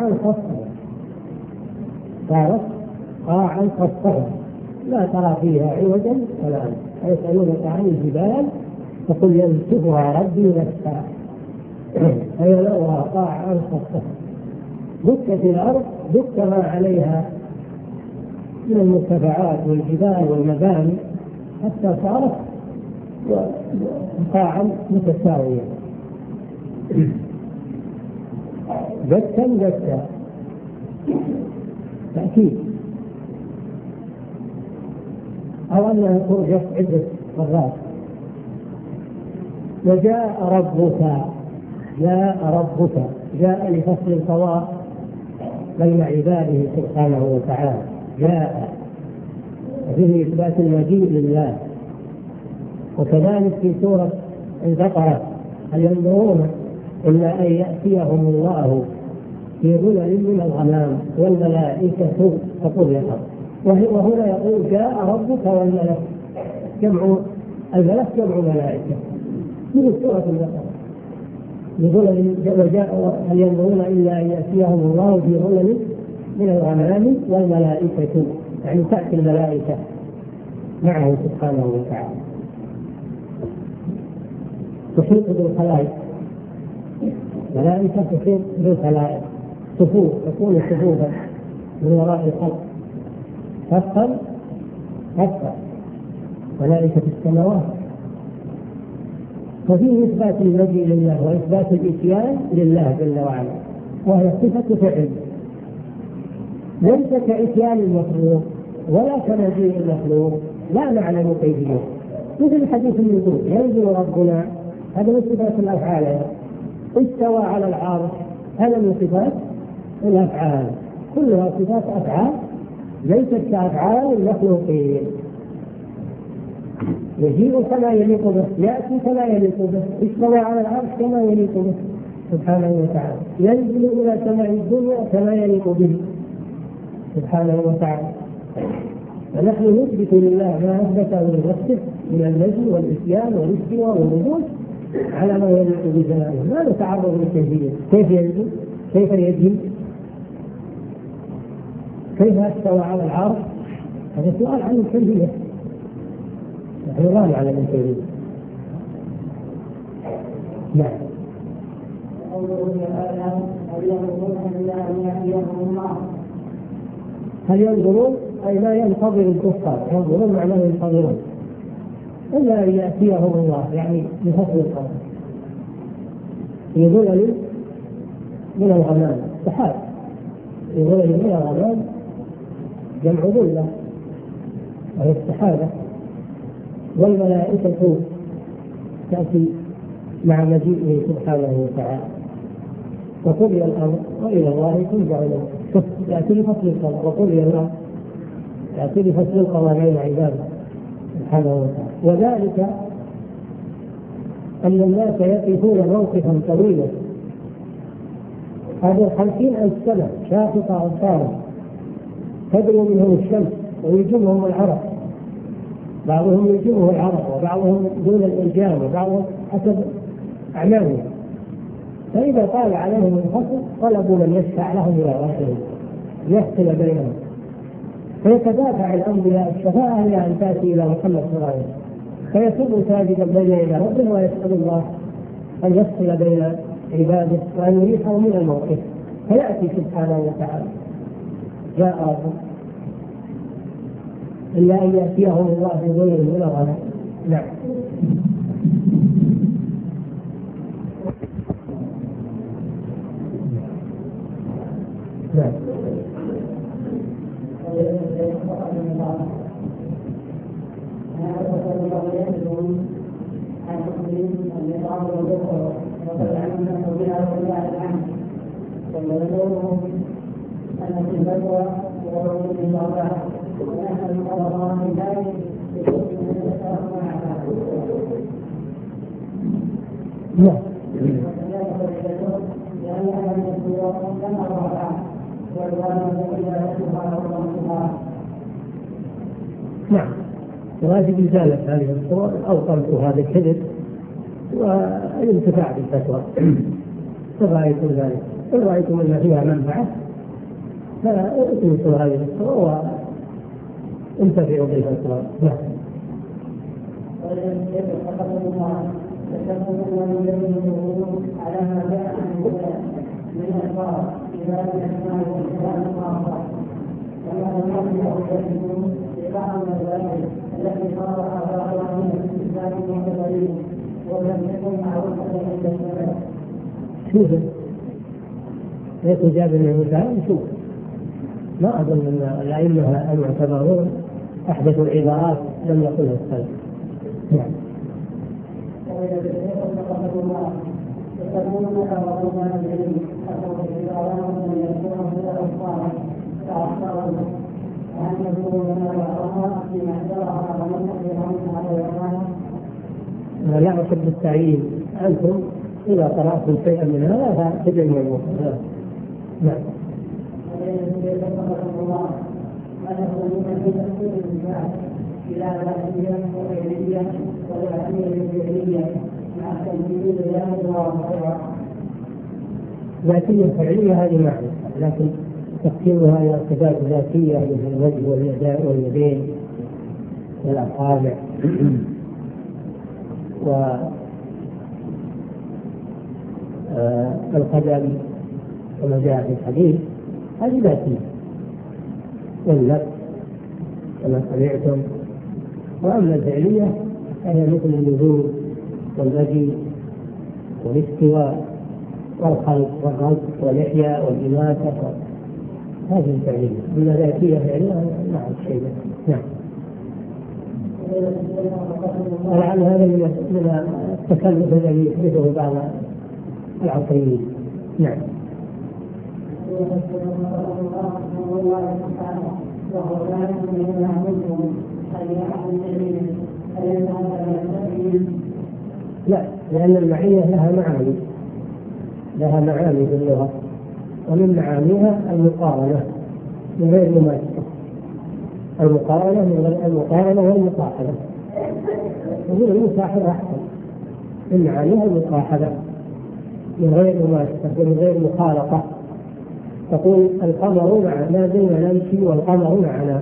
S1: قاعا صفصفا لا ترى فيها عوجا ولا أمتا. يسألونك عن الجبال فقل ينسفها ربي نسفا فيذرها قاعا صفصفا. دكت الأرض دك ما عليها من المرتفعات والجبال والمباني حتى صارت قاعا متساوية. دكا تأكيد، أو أنها ترجف عدة مرات. وجاء ربك جاء لفصل القضاء بين عباده سبحانه وتعالى، جاء فيه إثبات المجيء لله. وكذلك في سورة البقرة هل ينظرون إلا أن يأتيهم الله في ظلل من الغمام والملائكة تقول الحق. وهنا يقول جاء ربك والملك، جمع الملك جمع ملائكة من سورة البقرة. وجاء هل ينظرون إلا أن يأتيهم الله في ظلل من الغمام والملائكة، يعني تأتي الملائكة معه سبحانه وتعالى تحيط بالخلائق. ملائكة تحيط بالخلائق، صفوف تكون صفوفا من وراء الخلق، حتى ملائكة السماوات. ففيه إثبات المجيء لله وإثبات الإتيان لله جل وعلا، وهي صفة فعل ليس كإتيان المخلوق ولا كمجيء المخلوق، لا نعلم كيفية. مثل حديث النزول، ينزل ربنا، هذا من صفات الأفعال. استوى على العرش، هذا من صفات الأفعال، كلها صفات أفعال ليست كأفعال المخلوقين. يجيء كما يليق به، يأتي كما يليق به، استوى على العرش كما يليق به سبحانه وتعالى، ينزل إلى سماء الدنيا كما يليق به سبحانه وتعالى. فنحن نثبت لله ما أثبته لنفسه من المجد والإتيان والاستواء والنزول على ما يليق بجلاله، ما نتعرض للكيفية، كيف ينزل، كيف يجي، كيف استوى على العرش، هذا سؤال عن الكيفية، نحن لا نعلم الكيفية. نعم. هل ينظرون أي لا ينتظر الكفار، ينظرون معناه ينتظرون إلا أن يأتيهم الله، يعني بفضل القدر يظلل من الغمام، سحاب يظلل من الغمام جمع ظلة وهي السحابة، والملائكة تأتي مع مجيئه سبحانه وتعالى، وقضي الأمر وإلى الله ترجع الأمور. يأتي بفصل القضاء، وقضي الأمر يأتي بفصل القضاء بين عباده سبحانه وتعالى. وذلك أن الناس يقفون موقفا طويلا، هذه 50,000 سنة شاخصة أبصارهم، تدنو منهم الشمس ويجمهم العرق، بعضهم يجمه العرق وبعضهم دون الإنجام وبعضهم حسب أعمالهم، فإذا طال عليهم الفصل طلبوا من يشفع لهم إلى ربهم يفصل بينهم، فيتدافع الأنبياء الشفاعة إلى أن تأتي إلى محمد صلى الله عليه وسلم، فيصب ساجدا بين يدي ربه ويسأل الله أن يفصل بين عباده وأن يريحهم من الموقف، فيأتي سبحانه وتعالى جاء ربه إلا أن يأتيهم الله بظلم من الغمام. نعم. نعم. نعم. واجب إزالة هذه الصور أو طرد هذا الكذب والانتفاع بالفتوى. فرأيتم ذلك، إن رأيتم أن فيها منفعة فاتمسوا هذه الصور وانتفعوا بالفتوى. نعم. على ما جاء من الأخبار إذا كان الإسلام خاصة وما يكون لبعض الرجال التي صار بعضها من الإسلام والدليل ولم يكن معروفا عند الشباب. شوف يجاب المثال، شوف ما أظن أن الأئمة المعتبرون أحدثوا عبارات لم يقلها السلف. نعم. لا أحب التعيين، أنتم إذا قرأتم شيئا من هذا فتجمعوه. نعم. إلى ذاتية وغيرية وذاتية فعلية مع تنفيذ ذاتية فعلية هذه معنى، لكن تقسيمها إلى صفات ذاتية مثل الوجه واليدين واليدين والأصابع والقدم كما جاء في الحديث، هذه ذاتية، واللبس كما سمعتم. وأما الفعلية فهي مثل النزول والمجيء والاستواء والخلق والرزق والإحياء والإماتة، هذه الفعلية. من ذاتية فعلية مع الشيء. نعم. ولعل هذا من التكلف الذي يحدثه بعض العصريين. نعم. لا، لأن المعية لها معاني في اللغة، ومن معانيها المقارنة من غير مماثلة، المقارنة والمصاحبة، ومن المصاحبة أحسن. من معانيها المصاحبة من غير مماثلة ومن غير مخالطة. تقول القمر معنا زينا نمشي والقمر معنا،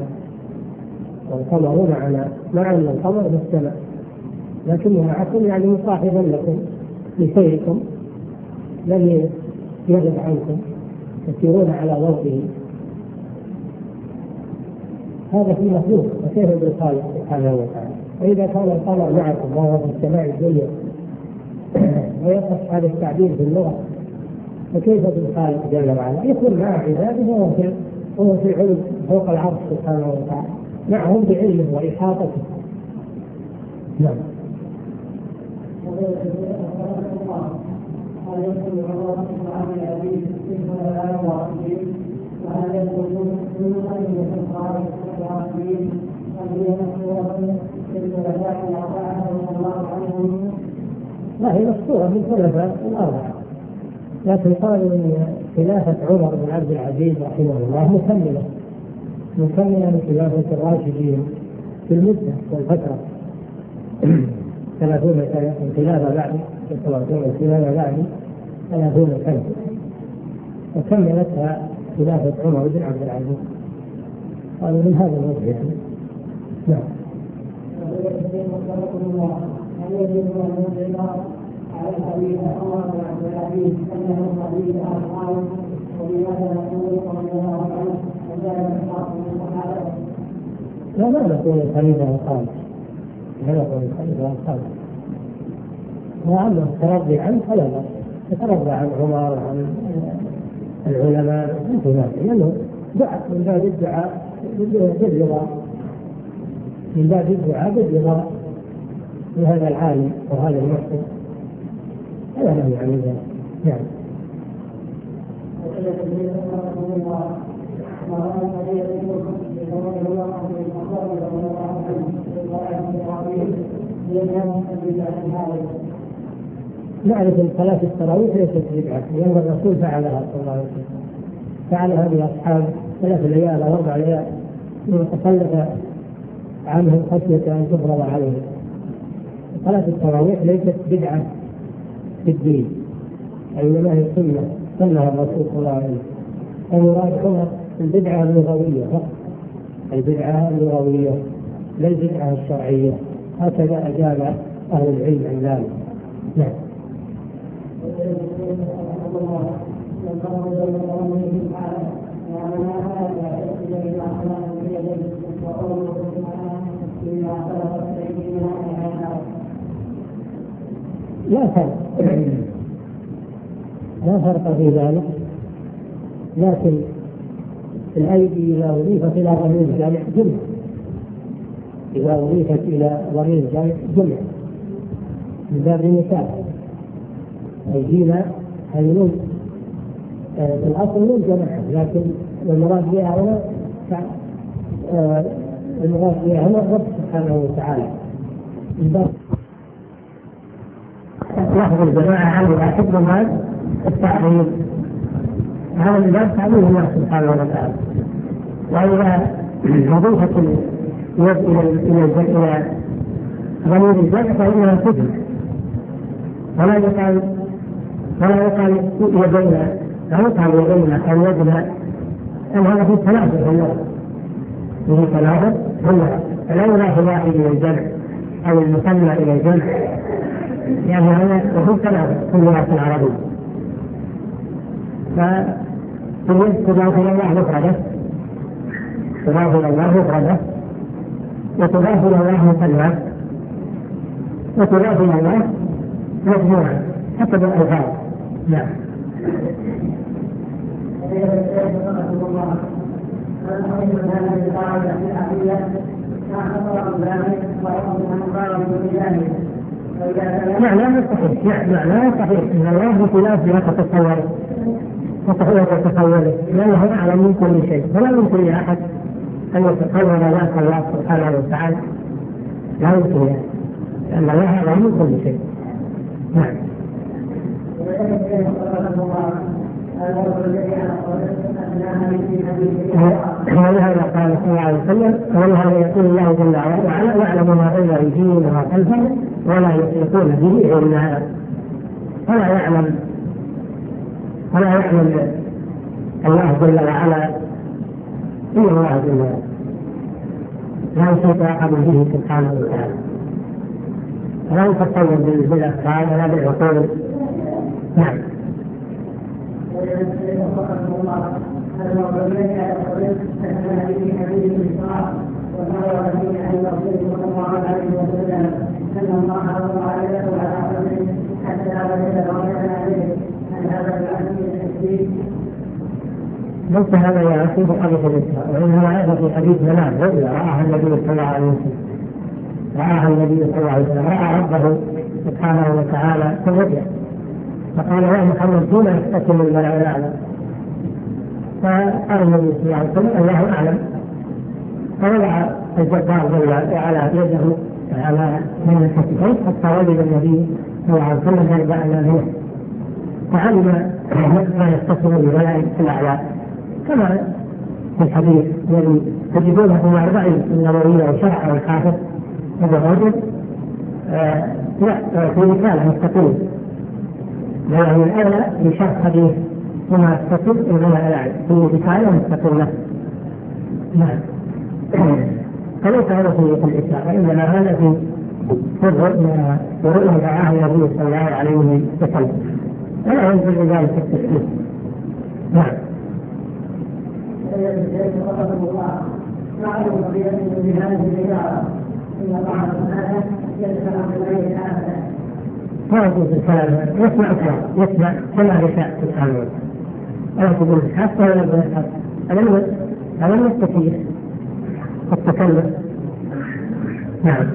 S1: مع أن القمر في السماء، لكنه معكم يعني مصاحبا لكم لسيركم، لن يغب عنكم، تسيرون على ضوئه. هذا في مخلوق، وكيف بالخالق سبحانه وتعالى؟ وإذا كان القمر معكم وهو في السماء الدنيا ويصح هذا التعبير في اللغة، فكيف بالخالق جل وعلا؟ يكون مع عباده وهو في علم فوق العرش سبحانه وتعالى، معهم بعلمه وإحاطته. نعم. لا، هي مشهورة من خلفاء الأربعة، لكن قالوا ان خلافة عمر بن عبد العزيز رحمه الله مكملة لخلافة الراشدين في المدة والفترة 30 سنة، الخلافة بعد 30 سنة، وكملتها خلافة عمر بن عبد العزيز. قالوا من هذا الوجه. نعم. على الحديث عمر بن عبد العزيز انه حديث اصحابه وبماذا نقول رضي الله عنه وكان اصحابه من الصحابه. لا نقول الخليفه الخامس، وأما الترضي عنه فلا بأس، يترضى عن عمر عن العلماء لأنه دعاء من باب الدعاء بالرضا لهذا العالم وهذا المحسن، هذا لا يعني ذلك. نعم. نعرف ان صلاة التراويح ليست بدعة، لأن الرسول فعلها صلى الله عليه وسلم، فعلها بأصحاب 3 ليال أو 4 ليال وتخلف عنهم خشية أن تفرض عليهم. صلاة التراويح ليست بدعة في الدين، إنما هي سنة الرسول صلى الله عليه وسلم. المراد هنا البدعة اللغوية فقط، البدعة اللغوية لا البدعة الشرعية، هكذا أجاب أهل العلم عن ذلك. نعم. لا فرق في ذلك، لكن الأيدي إذا أضيفت إلى ضمير الجامع جمع، إذا أضيفت إلى ضمير الجامع جمع من باب المثال. أيدينا هي في الأصل من جماعة، لكن المراد بها هنا الرب سبحانه وتعالى. لفظ الجماعة على حكم هذا التعظيم، هذا من باب تعظيم الله سبحانه وتعالى. وإذا أضيفت اليد إلى ضمير الجمع فإنها تجمع، ولا يقال يدينا أو يقال يدينا أو يدنا، أن هذا في تنافس بالله، في تنافس بالله، فلا يضاف واحد إلى الجمع أو المثنى إلى الجمع، يعني هذا يكون تنافس في اللغة العربية. فاليد تضاف إلى الله مفردة، تضاف إلى الله مفردة، وتضاف إلى الله مثنى، وتضاف إلى الله مجموعة حسب الألفاظ. نعم. معناه صحيح، معناه صحيح ان الله بخلاف ما تتصوره، لانه اعلم من كل شيء، فلا يمكن لاحد ان يتصور ذات الله سبحانه وتعالى، لا يمكن، لان الله اعلم من كل شيء. نعم. ولهذا قال صلى الله عليه وسلم: ولهذا يقول الله جل وعلا: يعلم ما بين ايديهم وما خلفهم ولا يحيطون به علما. ولا يعلم الله جل وعلا إلا الله جل وعلا، لا يحيط أحد به سبحانه وتعالى، لا يتصور بالأفعال ولا بالعقول. نعم. ليس هذا يعطيه حديث الإسراء، وإنما هذا في حديث منام رؤيا رآها النبي صلى الله عليه وسلم، رأى ربه سبحانه وتعالى في الرؤيا، فقال: يا محمد دون يستكمل الملأ الأعلى. فقال النبي صلى الله عليه وسلم: الله أعلم. فوضع الجبار جل وعلا يده على من الحسين حتى وجد النبي صلى الله عليه وسلم يرجع إلى نوح، فعلم ما يستكمل الملأ الأعلى، كما في الحديث الذي تجدونه في الأربعين النووية وشرح الحافظ ابن رجب في رسالة مستقيمة، لأن الأولى بشرح حديث وما يستقيم الملأ الأعلى في رسالة مستقيمة. نعم. فليس هذا في الإسلام، وإنما هذا في الرؤيا رآها النبي صلى الله عليه وسلم، ولا ينزل ذلك التشكيك. نعم. ما يجوز الكلام، يسمع كما يشاء سبحانه وتعالى، ولا تقول حتى ولا تقول حتى، هذا من التكليف التكلف. نعم.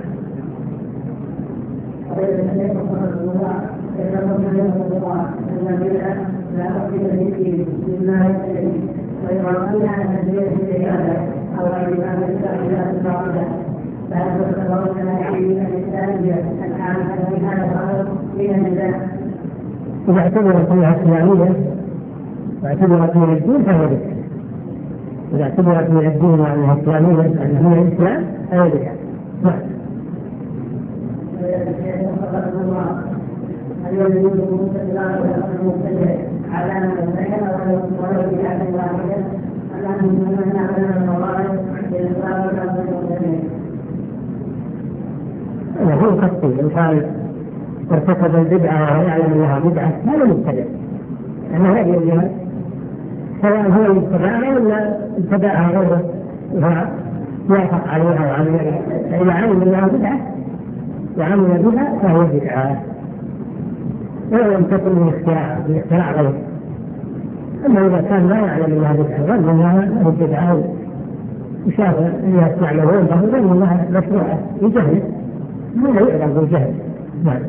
S1: إذا اعتبرت فيها إسلامية واعتبرت من الدين فهو ذكر، إذا اعتبرت من الدين وأنها إسلامية أنها من الإسلام فهو ذكر. هو قصدي إن كان ارتكب البدعة وهو يعلم أنها بدعة هذا مبتدع، لأنه لا يجوز سواء هو ابتدعها ولا ابتدعها غيره ويوافق عليها وعمل. فإذا علم أنها بدعة وعمل بها فهو بدعة، ولم تكن من اختراع غيره. أما إذا كان لا يعلم أنها بدعة ظن أنها بدعة وشاف الناس يعملون ظن أنها مشروعة بجهل، من لا يعلم بالجهل. نعم.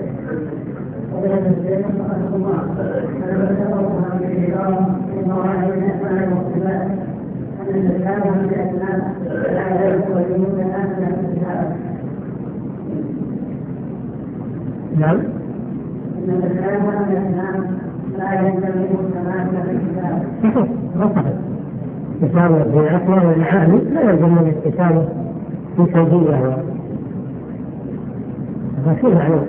S1: نعم. الكتابة في أصله والمعاني لا يلزم من الكتابة في كيفية فشيء معلوم.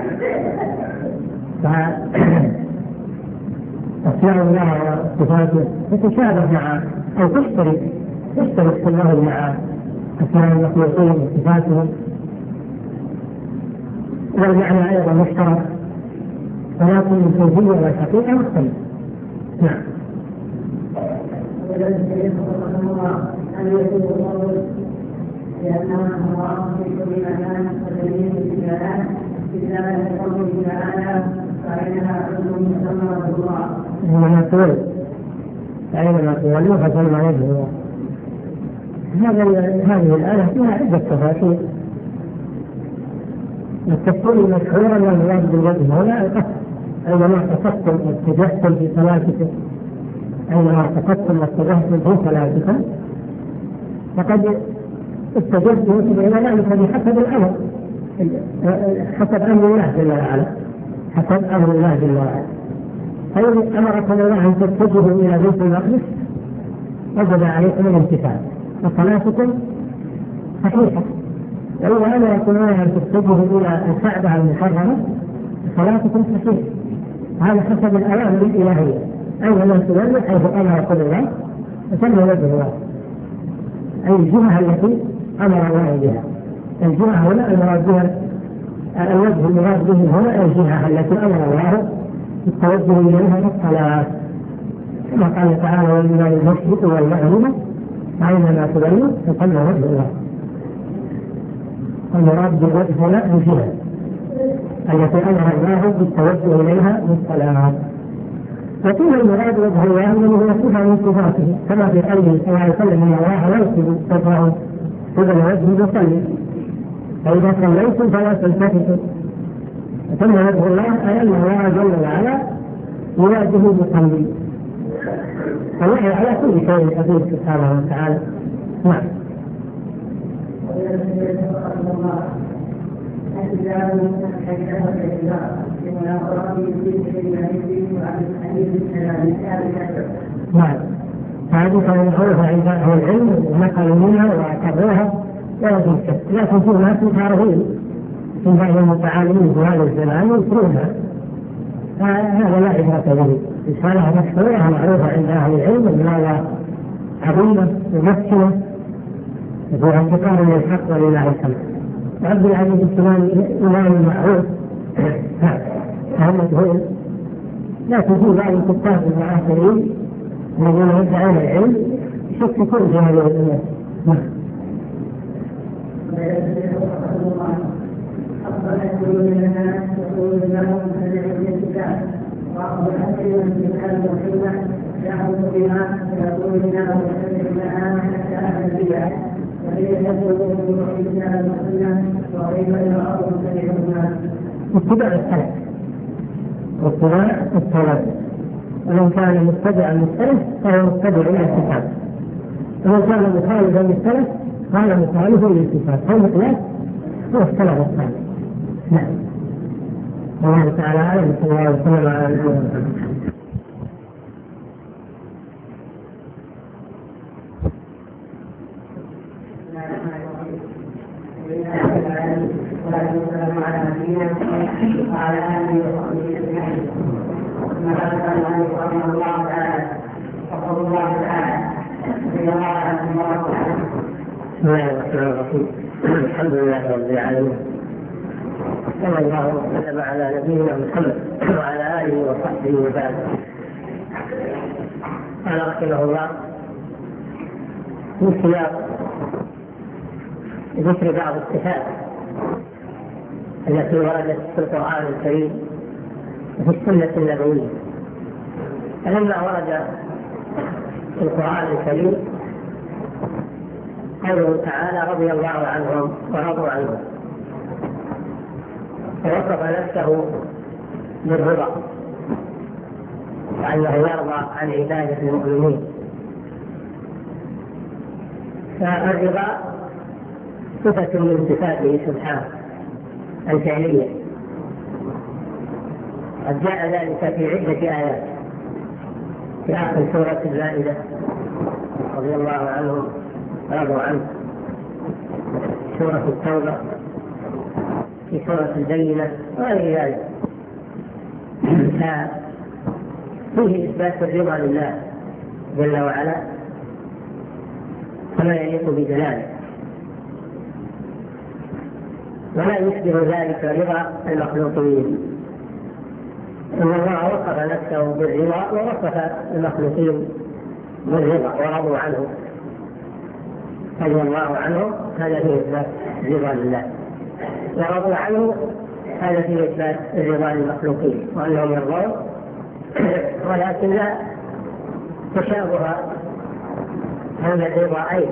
S1: فأسماء الله وصفاته تتشابه مع أو تشترك كلهم مع أسماء المخلوقين وصفاتهم، والمعنى أيضا مشترك، ولكن الكيفية والحقيقة مختلفة. نعم.
S2: لأنه الله في كل مكان ودليل في الكلام إلا أن يقول تعالى فإنها كل مسمى الله.
S1: إنما تقول فإنما تولوا فثم وجه الله. هذه الآية فيها عدة تفاصيل. التفصيل المشهور والمراد بالوجه هنا القصد، أينما اعتقدتم واتجهتم في صلاتكم، أينما اعتقدتم واتجهتم في صلاتكم فقد اتجهتم إلى ذلك بحسب الأمر، حسب أمر الله جل وعلا، حسب أمر الله جل وعلا. فإذا أمركم الله أن تتجهوا إلى بيت المقدس وجب عليكم الامتثال وصلاتكم صحيحة. وإذا أمركم الله أن تتجهوا إلى الكعبة المحرمة صلاتكم صحيحة. هذا حسب الأوامر الإلهية، أينما تولوا حيث أمركم الله فثم وجه الله، أي الجهة التي أمر الله بها. الجهة هنا المراد بها الوجه، المراد به هنا الجهة التي أمر الله بالتوجه إليها بالصلاة، كما قال تعالى: ولله المشرق والمغرب أينما تولوا فثم وجه الله. المراد بالوجه هنا الجهة التي أمر الله بالتوجه إليها بالصلاة. وقيل المراد وجه الله الذي هو صفة من صفاته، كما في قوله صلى الله عليه وسلم: إن الله ينصب وجهه قبل وجهه يصلي، فإذا صليتم فلا تلتفتوا. ثم وجه الله أي أن الله جل وعلا يواجه المصلي، الله على كل شيء قدير سبحانه وتعالى. نعم. نعم، هذه كانت معروفة عند أهل العلم ونقلوا منها واعتبروها ولا تنسب، لكن في ناس متعرضين من بعض المتعالمين في هذا الزمان يذكرونها، هذا لا عبرة به. رسالة مشهورة معروفة عند أهل العلم أنها عظيمة ممثلة في اعتقاد للحق ولله الحمد. عبد العزيز السلام إمام معروف مجهول، لكن في بعض الكتاب المعاصرين الذين يدعون العلم يشككون في هذه الأمور. اتباع السلف واتباع السلف، ومن كان متبعا للسلف فهو متبع الى الكتاب، ومن كان مخالفا للسلف فهو مخالف للكتاب، فالمقياس هو السلف الصالح. نعم. الله تعالى اعلم. صلى الله عليه وسلم على نبينا محمد.
S2: والسلام على نبينا وعلى آله وصحبه أجمعين. ثم قال المؤلف رحمه الله تعالى: يقول الله تعالى: إن الله لكم ورسوله.
S1: بسم الله الرحمن الرحيم. الحمد لله رب العالمين، صلى الله وسلم على نبينا محمد وعلى آله وصحبه وبعد. قال رحمه الله: في سياق ذكر بعض الصفات التي وردت في القرآن الكريم وفي السنة النبوية. فلما ورد في القرآن الكريم قوله تعالى: رضي الله عنهم ورضوا عنه، فوصف نفسه بالرضا وأنه يرضى عن عبادة المؤمنين. فالرضا صفة من صفاته سبحانه الفعلية، قد جاء ذلك في عدة آيات، في آخر سورة المائدة: رضي الله عنهم ورضوا عنه، سورة التوبة، في سورة البينة وغير ذلك. فيه إثبات الرضا لله جل وعلا كما يليق بجلاله، ولا يشبه ذلك رضا المخلوقين. إن الله وصف نفسه بالرضا ووصف المخلوقين بالرضا ورضوا عنه، رضي الله عنه، هذا فيه إثبات رضا لله. ورضوا عنه هذا في إثبات الرضا للمخلوقين وأنهم يرضون، ولكن لا تشابه هذا الرضا أيضا.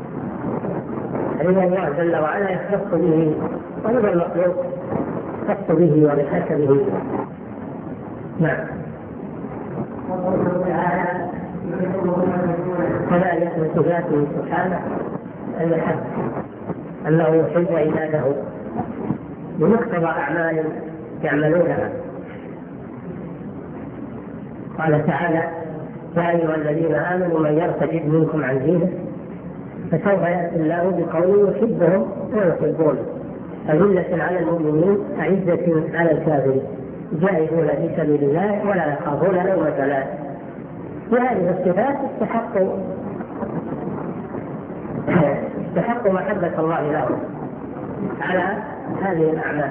S1: رضا الله جل وعلا يختص به، ورضا المخلوق يختص به وبحسبه. نعم. كذلك من صفاته سبحانه المحبة، أنه يحب عباده بمقتضى أعمال يعملونها. قال تعالى: يا أيها الذين آمنوا من يرتد منكم عن دينه فسوف يأتي الله بقوم يحبهم ويحبونه أذلة على المؤمنين أعزة على الكافرين جاهدون في سبيل الله ولا يخافون لومة لائم. وهذه الصفات تستحق محبة الله لهم على هذه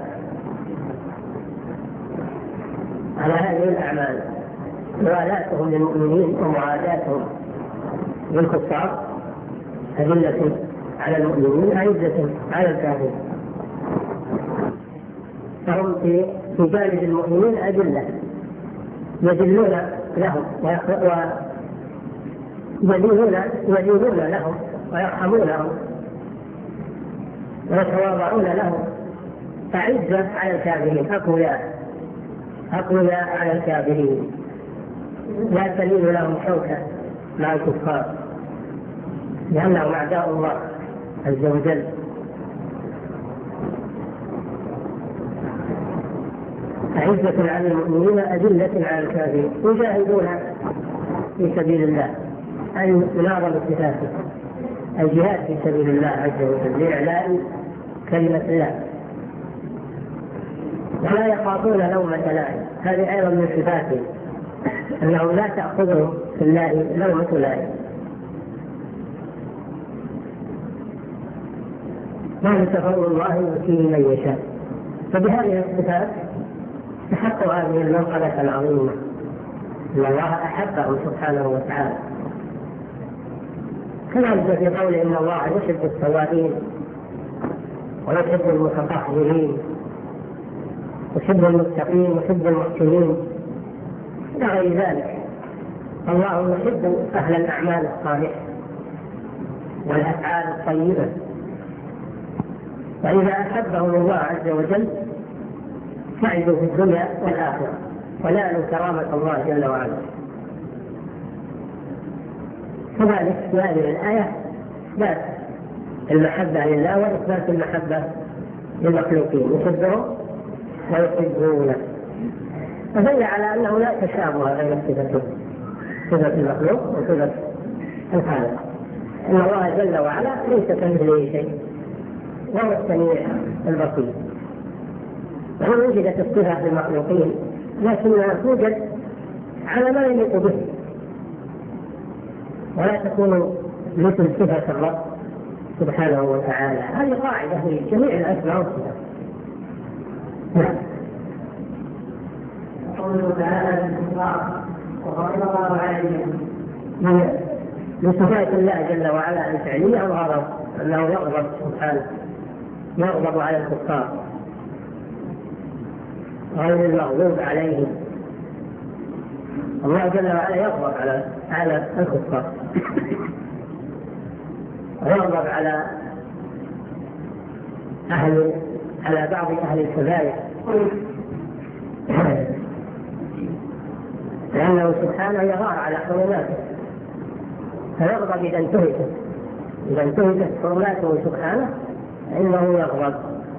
S1: الأعمال، موالاتهم للمؤمنين ومعاداتهم للكفار أذلة على المؤمنين أعزة على الكافرين. فهم في جانب المؤمنين أذلة يذلون لهم ويدينون لهم ويرحمونهم ويتواضعون لهم، أعزة على الكافرين أقوياء على الكافرين لا تلين لهم شوكة مع الكفار لأنهم أعداء الله عز وجل. أعزة على المؤمنين أذلة على الكافرين يجاهدون في سبيل الله، أي مناظرة صفاته، الجهاد في سبيل الله عز وجل لإعلاء كلمة الله، ولا يخافون لومة لائم. هذه أيضا من صفاته أنه لا تأخذهم في الله لومة لائم. ذلك فضل الله يؤتيه من يشاء. فبهذه الصفات تحقق هذه المنقلة العظيمة أن الله أحبه سبحانه وتعالى. كذلك في قوله إن الله يحب التوابين ويحب المتطهرين يحب المتقين يحب المحسنين إلى غير ذلك. الله يحب أهل الأعمال الصالحة والأفعال الطيبة، فإذا أحبهم الله عز وجل سعدوا في الدنيا والآخرة ونالوا كرامة الله جل وعلا. كذلك في هذه الآية إثبات المحبة لله وإثبات المحبة للمخلوقين، يحبهم ويحبونه، فدل على أنه لا تشابه بين صفة المخلوق وصفة الخالق، أن الله جل وعلا ليس كمثله شيء وهو السميع البصير. وإن وجدت الصفة في المخلوقين لكنها توجد على ما يليق به، ولا تكون مثل صفة الرب سبحانه وتعالى. هذه قاعدة في جميع الأسماء والصفات.
S2: قوله تعالى وغضب الله عليهم
S1: من صفات الله جل وعلا الفعلية الغضب، أنه يغضب سبحانه، يغضب على الكفار غير المغضوب عليهم. الله جل وعلا يغضب على الكفار ويغضب على بعض أهل الكبائر، لأنه سبحانه يغار على حرماته فيغضب إذا انتهكت حرماته سبحانه فإنه يغضب.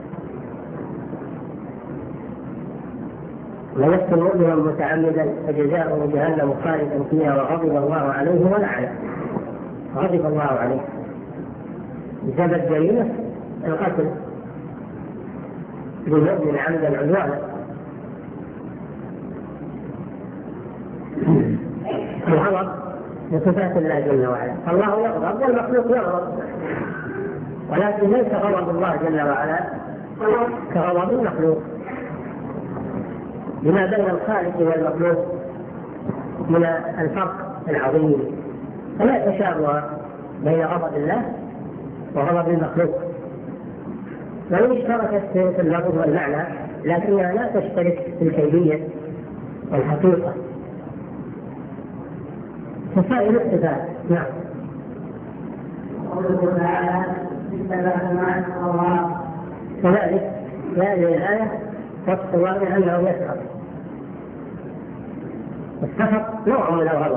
S1: من يقتل مؤمنا متعمدا فجزاؤه جهنم خالدا فيها وغضب الله عليه ولعنه. غضب الله عليه بسبب جريمة القتل بالمؤمن عمدا عدوانا. الغضب بصفات الله جل وعلا، الله يغضب والمخلوق يغضب، ولكن ليس غضب الله جل وعلا كغضب المخلوق، لما بين الخالق والمخلوق من الفرق العظيم، فلا تشابه بين غضب الله وغضب المخلوق. وإن اشتركت في اللفظ والمعنى لكنها لا تشترك في الكيفية والحقيقة. مسائل الصفات. نعم.
S2: قوله تعالى الله
S1: كذلك هذه الآية وصف الله بأنه يسخط. السخط نوع من الغضب،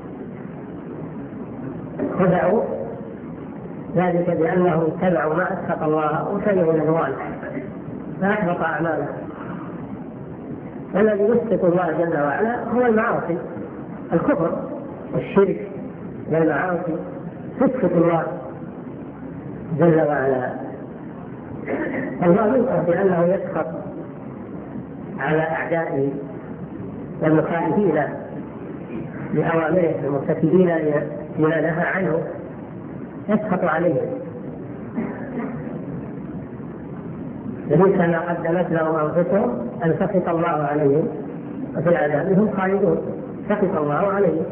S1: خدعوا ذلك بأنهم اتبعوا ما أسخط الله وكرهوا الرضوان فأحبط أعمالهم. والذي يسخط الله جل وعلا هو المعاصي، الكفر والشرك والمعاصي تسخط الله جل وعلا. الله يوصف بأنه يسخط على أعدائه والمخالفين لأوامره المرتكبين لما نهى عنه، يسخط عليهم ليس ما قدمت لهم أنفسهم أن سخط الله عليهم وفي العذاب هم خالدون. سخط الله عليهم.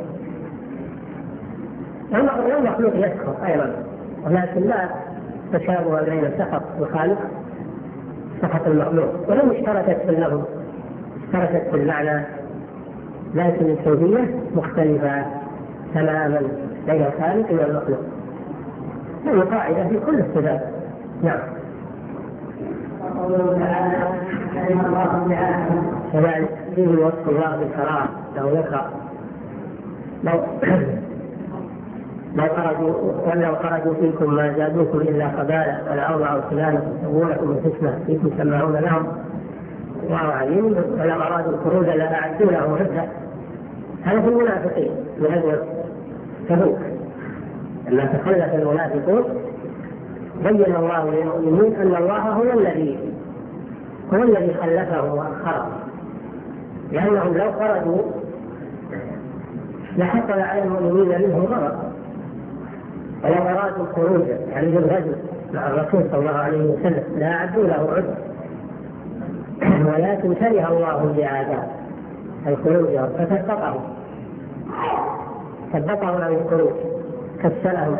S1: والمخلوق يسخط أيضا، ولكن لا تشابه بين سخط الخالق سخط المخلوق، ولو اشتركت في اللفظ اشتركت في المعنى، لكن الكيفية مختلفة تماما بين الخالق والمخلوق. هذه قاعدة في كل الصفات. نعم. كذلك فيه وصف الله بالكرامة، لو يقرأ لو خرجوا فيكم ما زادوكم إلا خبالا ولأوضعوا خلالكم يسوونكم الحسنى فيكم سماعون لهم الله عليم ولو أرادوا الخروج لأعدوا له عدة. هذا في المنافقين من أجل تبوك لما تخلف المنافقون بين الله للمؤمنين أن الله هو الذي خلفه وأخره، لأنهم لو خرجوا لحصل على المؤمنين منهم ضرر، ولو أرادوا الخروج يعني بالغزو مع الرسول صلى الله عليه وسلم لا أعدوا له عدة، ولكن كره الله بأعداء الخروج فثبتهم عن الخروج كسلهم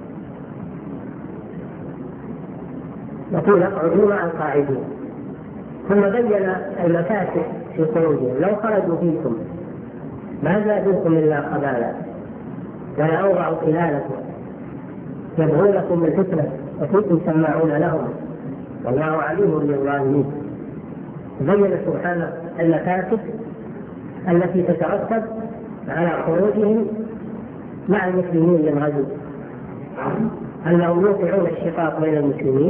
S1: وقيل اقعدوا مع القاعدين. ثم بين المفاسد في خروجهم، لو خرجوا فيكم ما زادوكم إلا خبالا ولأوضعوا خلالكم يبغونكم الفتنة وكنتم سماعون لهم والله عليم بالظالمين. بين سبحانه المفاسد التي تترتب على خروجهم مع المسلمين للغزو، أنهم يوقعون الشقاق بين المسلمين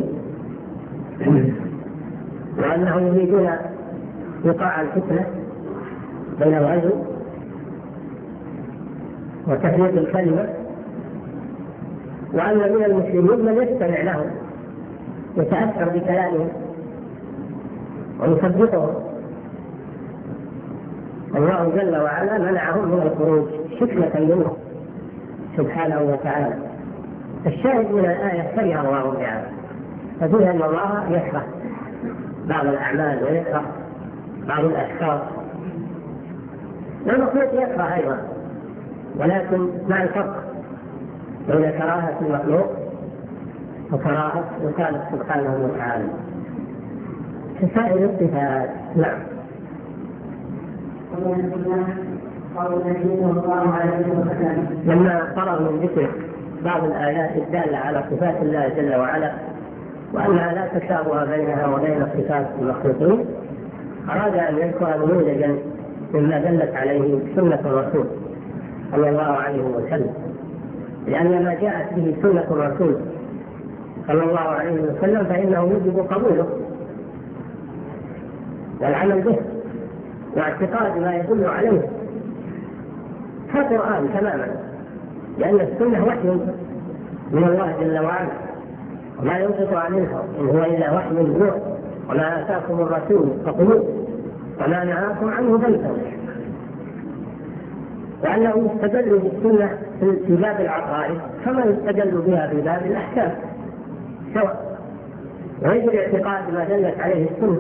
S1: وأنهم يريدون وقاع الفتنة بين الغزو وتفريق الكلمة، وأن من المسلمين من يستمع لهم يتأثر بكلامهم ويصدقهم. الله جل وعلا منعهم من الخروج حكمة منه سبحانه وتعالى. الشاهد من الآية كره الله تعالى، ففيها أن الله يكره بعض الأعمال ويكره بعض الأشخاص، والمخلوق يكره أيضا، ولكن مع الفرق بين كراهة المخلوق وكراهة الخالق سبحانه وتعالى في سائر الصفات. نعم. لما فرغ من ذكر بعض الآيات الدالة على صفات الله جل وعلا وأنها لا تشابه بينها وبين صفات المخلوقين، أراد أن يذكر نموذجا مما دلت عليه سنة الرسول صلى الله عليه وسلم، لأن ما جاءت به سنة الرسول صلى الله عليه وسلم فإنه يجب قبوله والعمل به واعتقاد ما يدل عليه كالقرآن تماما، لأن السنة وحي من الله جل وعلا وما ينطق عن الهوى إن هو إلا وحي يوحى، وما آتاكم الرسول فخذوه وما نهاكم عنه فانتهوا. وأنه يستدل بالسنة في باب العقائد كما يستدل بها في باب الأحكام سواء، ويجب اعتقاد ما دلت عليه السنة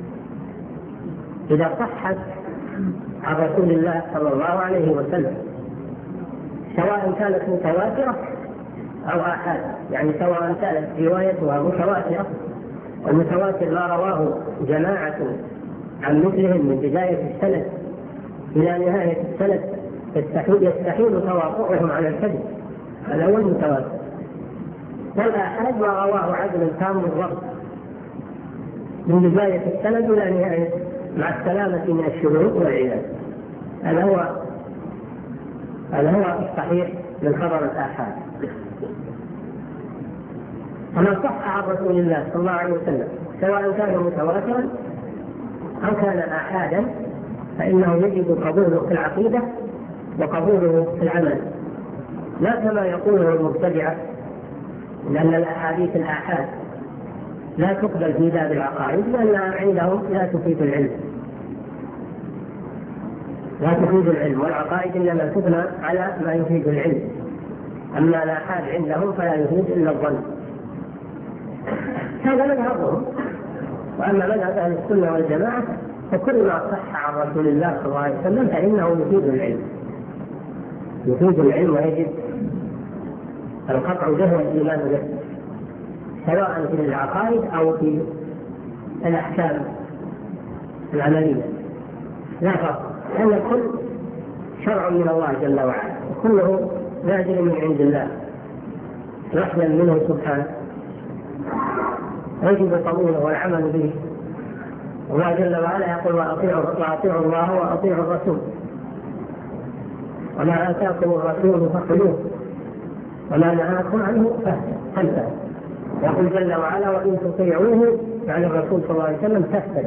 S1: إذا صحت عن رسول الله صلى الله عليه وسلم، سواء كانت متواترة أو آحاد، يعني سواء كانت روايتها متواترة، والمتواتر ما رواه جماعة عن مثلهم من بداية السند إلى نهاية السند يستحيل تواطؤهم على الكذب، هذا هو المتواتر. والآحاد ما رواه عدل تام الضبط من بداية السند إلى نهاية مع السلامة من الشذوذ والعياذ. هذا هو الصحيح من خبر الآحاد. وما صح عن رسول الله صلى الله عليه وسلم سواء كان متواترا أو كان آحادا فإنه يجب قبوله في العقيدة وقبوله في العمل، لا كما يقوله المبتدعة لأن الأحاديث الآحاد لا تقبل في باب العقائد لأنها عندهم لا تفيد العلم، والعقائد إنما تبنى على ما يفيد العلم، أما الآحاد عندهم فلا يفيد إلا الظن. هذا مذهبهم. وأما مذهب أهل السنة والجماعة فكل ما صح عن رسول الله صلى الله عليه وسلم فإنه يفيد العلم ويجب القطع به والإيمان به، سواء في العقائد أو في الأحكام العملية، لا فرق، لأن الكل شرع من الله جل وعلا وكله نازل من عند الله رحمة منه سبحانه، يجب قبوله والعمل به. الله جل وعلا يقول وأطيعوا الله وأطيعوا الرسول، وما آتاكم الرسول فخذوه وما نهاكم عنه فانتهوا. يقول جل وعلا وإن تطيعوه يعني الرسول صلى الله عليه وسلم تهتدوا.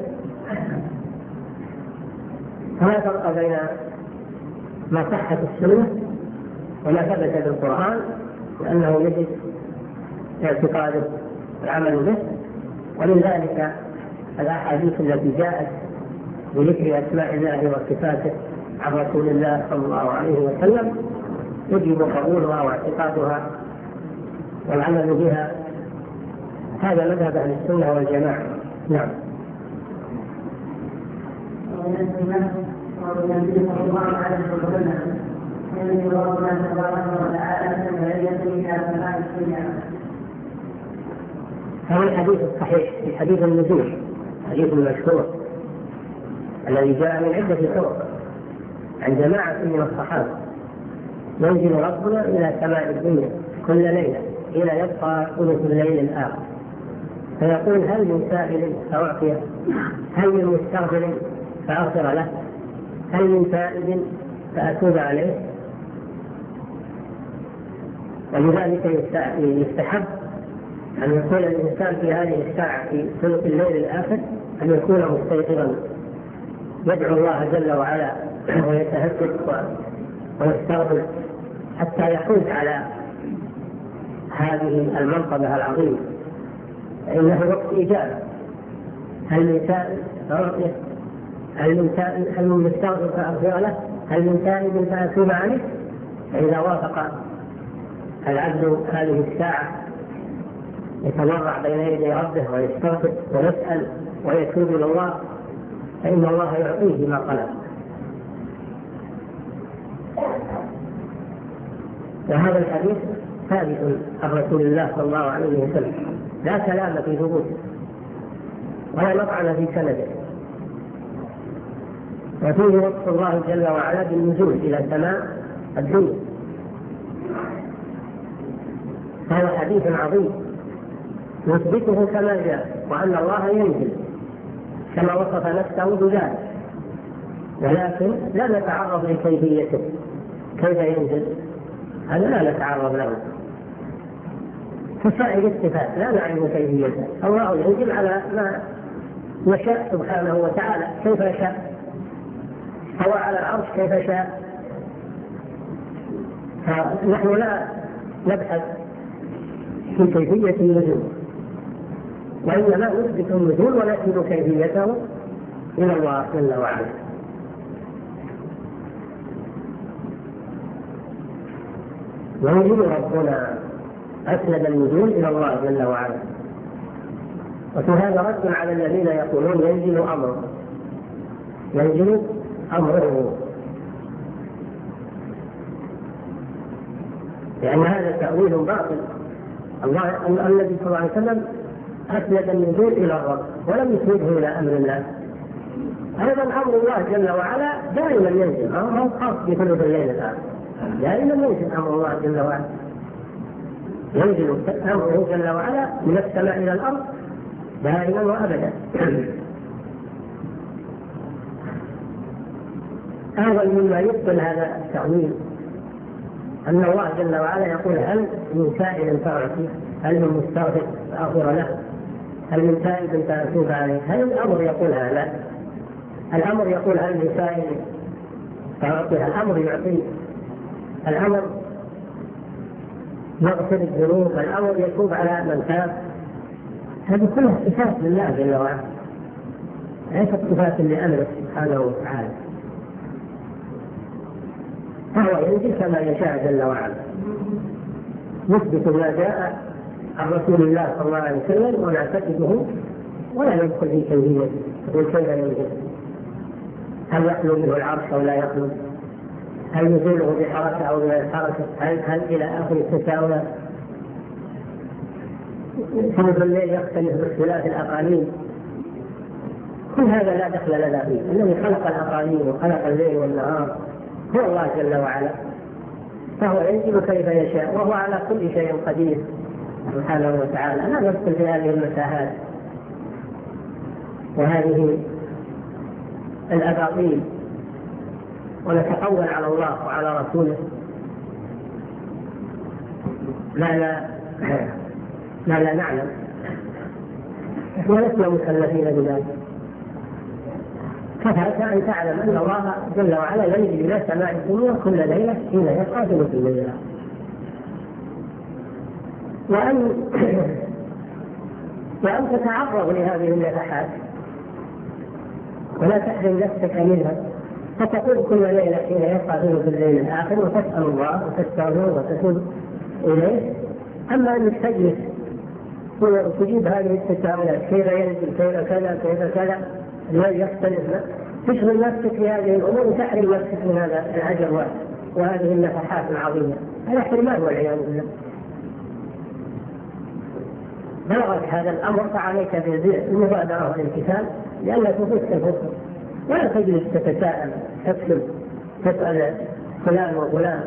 S1: فلا فرق بين ما صح في السنة وما ثبت في القرآن، لأنه يجب اعتقاده والعمل به. ومن ذلك الأحاديث التي جاءت بذكر أسماء الله وصفاته عن رسول الله صلى الله عليه وسلم يجب قبولها واعتقادها والعمل بها. هذا مذهب أهل السنة والجماعة. نعم. هذا الحديث الصحيح في حديث النزول، حديث المشهور الذي جاء من عدة طرق عن جماعة من الصحابة: ينزل ربنا إلى سماء الدنيا كل ليلة حين يبقى ثلث الليل الآخر فيقول هل من سائل فأعطيه، هل من مستغفر فأغفر له، هل من تائب فأتوب عليه. ولذلك يستحب أن يكون الإنسان في هذه الساعة في ثلث الليل الآخر أن يكون مستيقظا يدعو الله جل وعلا ويتهجد ويستغفر حتى يحوز على هذه المنقبة العظيمة، فإنه وقت إجابة. هل من سائل فأعطيه، هل من مستغفر فأغفر له، هل من تائب فأتوب عليه. فإذا وافق العبد هذه الساعة يتضرع بين يدي ربه ويستغفر ويسأل ويتوب إلى الله فإن الله يعطيه ما طلب. وهذا الحديث ثابت عن رسول الله صلى الله عليه وسلم، لا كلام في ثبوته ولا مطعن في سنده. وفيه وصف الله جل وعلا بالنزول إلى سماء الدنيا، هذا حديث عظيم يثبته كما جاء، وأن الله ينزل كما وصف نفسه بذلك، ولكن لا نتعرض لكيفيته كيف ينزل، هذا لا نتعرض له. فسائر الصفات لا نعلم كيفيته، الله ينزل على ما يشاء سبحانه وتعالى كيف يشاء، هو على العرش كيف شاء. فنحن لا نبحث في كيفية النزول، وإنما نثبت النزول ونكتب كيفيته إلى الله جل وعلا. وينزل ربنا أسند النزول إلى الله جل وعلا. وفي هذا رد على الذين يقولون ينزل أمره، لأن هذا تأويل باطل. النبي صلى الله عليه وسلم أسند النزول إلى الرب ولم يسنده إلى أمر الله، أيضا أمر الله جل وعلا دائما ينزل، ما هو خاص بثلث الليل الآن، دائما ينزل أمر الله جل وعلا، ينزل أمره جل وعلا من السماء إلى الأرض دائما وأبدا. أيضا مما يبطل هذا التأويل أن الله جل وعلا يقول هل من سائل فأعطيه، هل من مستغفر فأغفر له، هل من تائب فأتوب عليه. هل الأمر يقول هذا؟ الأمر يقول هل من سائل فأعطيه، الأمر يعطيه، الأمر يغفر الذنوب، الأمر يتوب على من تاب. هذه كلها صفات لله جل وعلا، ليست صفات لأمره سبحانه وتعالى، فهو ينزل كما يشاء جل وعلا، يثبت ما جاء عن رسول الله صلى الله عليه وسلم ونعتقده ولا ندخل في كيفية يقول كيف ينزل، هل يخلو منه العرش أو لا يخلو، هل يزيله بحركة أو بغير حركة، هل إلى آخر التساؤلات. ثلث الليل يختلف باختلاف الأقاليم، كل هذا لا دخل لنا فيه. الذي خلق الأقاليم وخلق الليل والنهار هو الله جل وعلا، فهو ينزل كيف يشاء وهو على كل شيء قدير سبحانه وتعالى. لا ندخل في هذه المساحات وهذه الأباطيل ونتقول على الله وعلى رسوله ما لا نعلم، ولسنا مكلفين بذلك. كفاك أن تعلم أن الله جل وعلا ينزل إلى سماء الدنيا كل ليلة حين يبقى ثلث الليل، وأن تتعرض لهذه النفحات ولا تحرم نفسك منها، فتقول كل ليلة حين يبقى ثلث الليل الآخر وتسأل الله وتستغفره وتتوب إليه. أما أن تجلس وتجيب هذه التساؤلات كيف ينزل كيف كذا كيف كذا الذي يختلف، تشغل نفسك في هذه الأمور وتحرم نفسك من هذا الأجر وهذه النفحات العظيمة، هذا حرمان والعياذ بالله. بلغك هذا الأمر فعليك بالمبادرة والامتثال لئلا تفوتك الفرصة، ولا تجلس تتساءل تكتب تسأل فلان وفلان،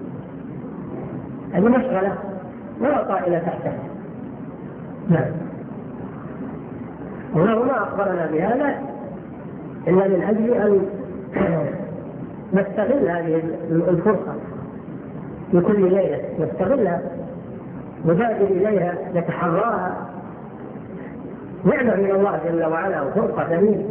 S1: هذه مشغلة ولا طائلة تحتها. نعم، الله ما أخبرنا بهذا إلا من أجل أن نستغل هذه الفرصة في كل ليلة، نستغلها نبادر إليها نتحراها، نعمة من الله جل وعلا وفرصة ثمينة.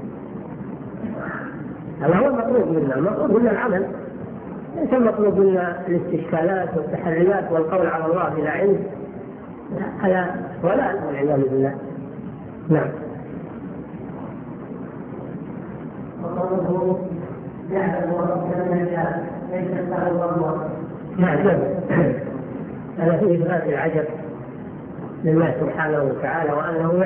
S1: هذا هو المطلوب منا، المطلوب منا العمل، ليس المطلوب منا الاستشكالات والتحريات والقول على الله بلا علم، هذا ولا والعياذ بالله. نعم.
S2: وقوله يعلم ربنا من يشاء ليس له الله.
S1: نعم، هذا فيه إثبات العجب لله سبحانه وتعالى، وأنه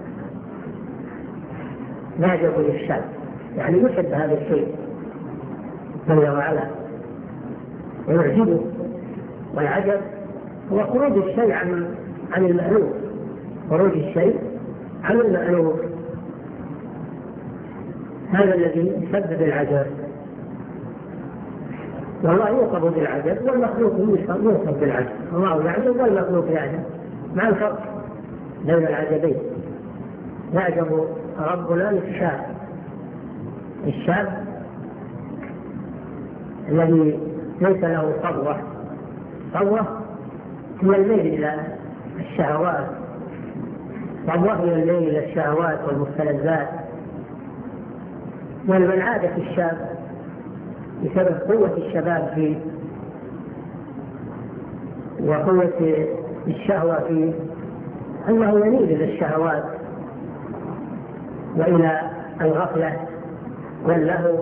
S1: يعجب للشأن، يعني يحب هذا الشيء جل وعلا ويعجبه. والعجب هو خروج الشيء عن المألوف، خروج الشيء عن المألوف، هذا الذي يسبب العجب. والله يوصف بالعجب والمخلوق يوصف بالعجب، الله يعجب والمخلوق يعجب، مع الفرق بين العجبين. يعجب ربنا الشاب الذي ليس له صبوة من الليل إلى الشهوات، صبوة من الليل إلى الشهوات والمستلذات. ومن عادة الشاب بسبب قوة الشباب فيه وقوة الشهوة فيه أنه يميل إلى الشهوات وإلى الغفلة واللهو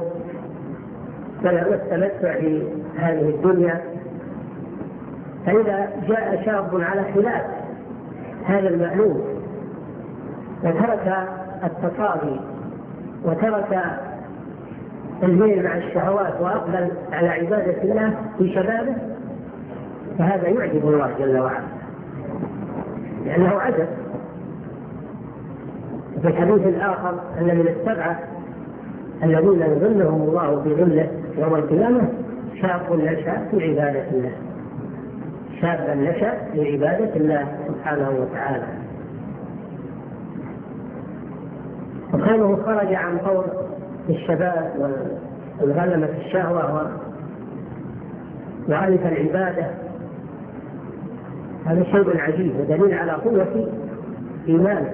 S1: والتمتع في هذه الدنيا. فإذا جاء شاب على خلاف هذا المألوف وترك التصافي وترك الميل مع الشهوات وأقبل على عبادة الله في شبابه، فهذا يعجب الله جل وعلا لأنه عجب. في الحديث الآخر أن من السبعة الذين يظلهم الله بظله يوم القيامة شاب نشأ في عبادة الله، شاب نشأ في عبادة الله سبحانه وتعالى. وكونه خرج عن طور الشباب والغلمة الشهوة وعرف العبادة، هذا شيء عجيب ودليل على قوة إيمانه.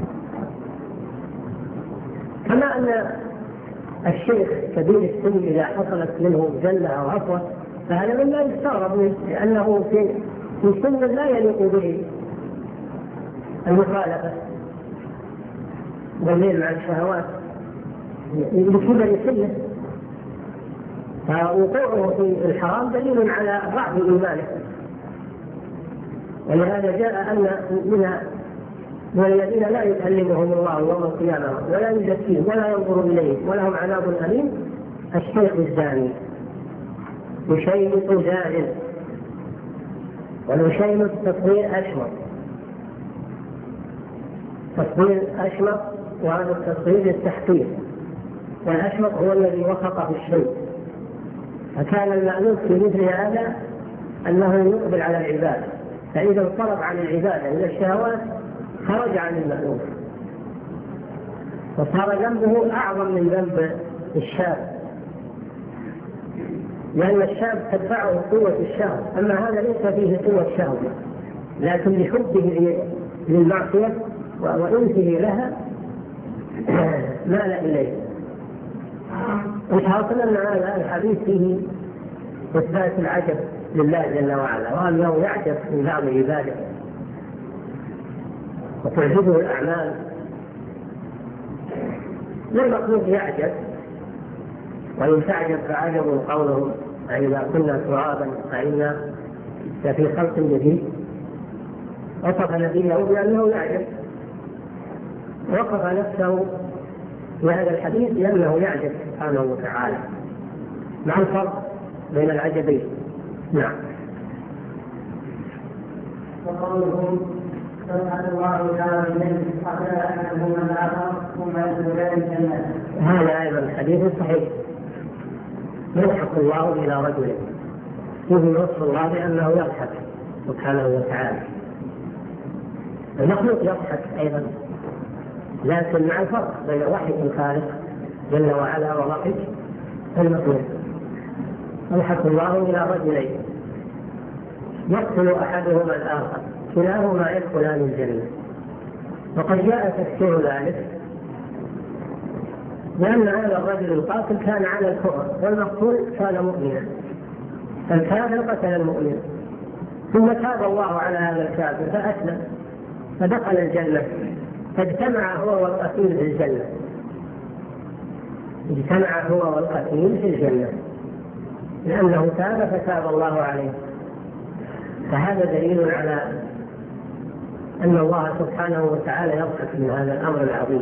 S1: كما أن الشيخ كبير السن إذا حصلت منه جلة أو عفوة فهذا مما يستغرب منه، لأنه في سن لا يليق به المخالفة والميل مع الشهوات لكبر سنه، فوقوعه في الحرام دليل على ضعف إيمانه. ولهذا جاء أن من الذين لا يكلمهم الله يوم القيامة ولا يزكيهم ولا ينظر إليهم ولهم عذاب أليم الشيخ الزاني يشيط زائر، والمشيط تصوير أشمر، تصوير أشمر، وهذا التصوير للتحقيق، والأشمر هو الذي وثق في الشيء. فكان المألوف في مثل هذا أنه يقبل على العبادة، فإذا انصرف عن العبادة إلى الشهوات خرج عن المألوف وصار ذنبه أعظم من ذنب الشاب، لأن الشاب تدفعه قوة الشهوة، أما هذا ليس فيه قوة شهوة، لكن لحبه للمعصية وأنسه لها مال إليه. الحاصل أن هذا الحديث فيه إثبات العجب لله جل وعلا، وأنه يعجب من بعض عباده وتعجبه الأعمال. والمخلوق يعجب، وإن تعجب فعجب قولهم أإذا كنا ترابا فإنا لفي خلق جديد. وصف نبيه بأنه يعجب، وقف نفسه بهذا الحديث لأنه يعجب سبحانه وتعالى، مع الفرق بين العجبين. نعم.
S2: وقولهم سبحان الله تعالى من حتى أنهم الآخر ثم يدخلان الجنة.
S1: هذا أيضا الحديث صحيح، يضحك الله إلى رجل، فيه وصف الله بأنه يضحك سبحانه وتعالى. المخلوق يضحك أيضا، لكن مع الفرق بين ضحك الخالق جل وعلا وضحك المخلوق. يضحك الله إلى رجلين يقتل أحدهما الآخر كلاهما يدخلان الجنة. وقد جاء تفسير ذلك لأن هذا الرجل القاتل كان على الكفر والمقتول كان مؤمنا، فالكافر قتل المؤمن، ثم تاب الله على هذا الكافر فأسلم فدخل الجنة، فاجتمع هو والقتيل في الجنة، اجتمع هو والقتيل في الجنة لأنه تاب فتاب الله عليه. فهذا دليل على أن الله سبحانه وتعالى يضحك من هذا الأمر العظيم.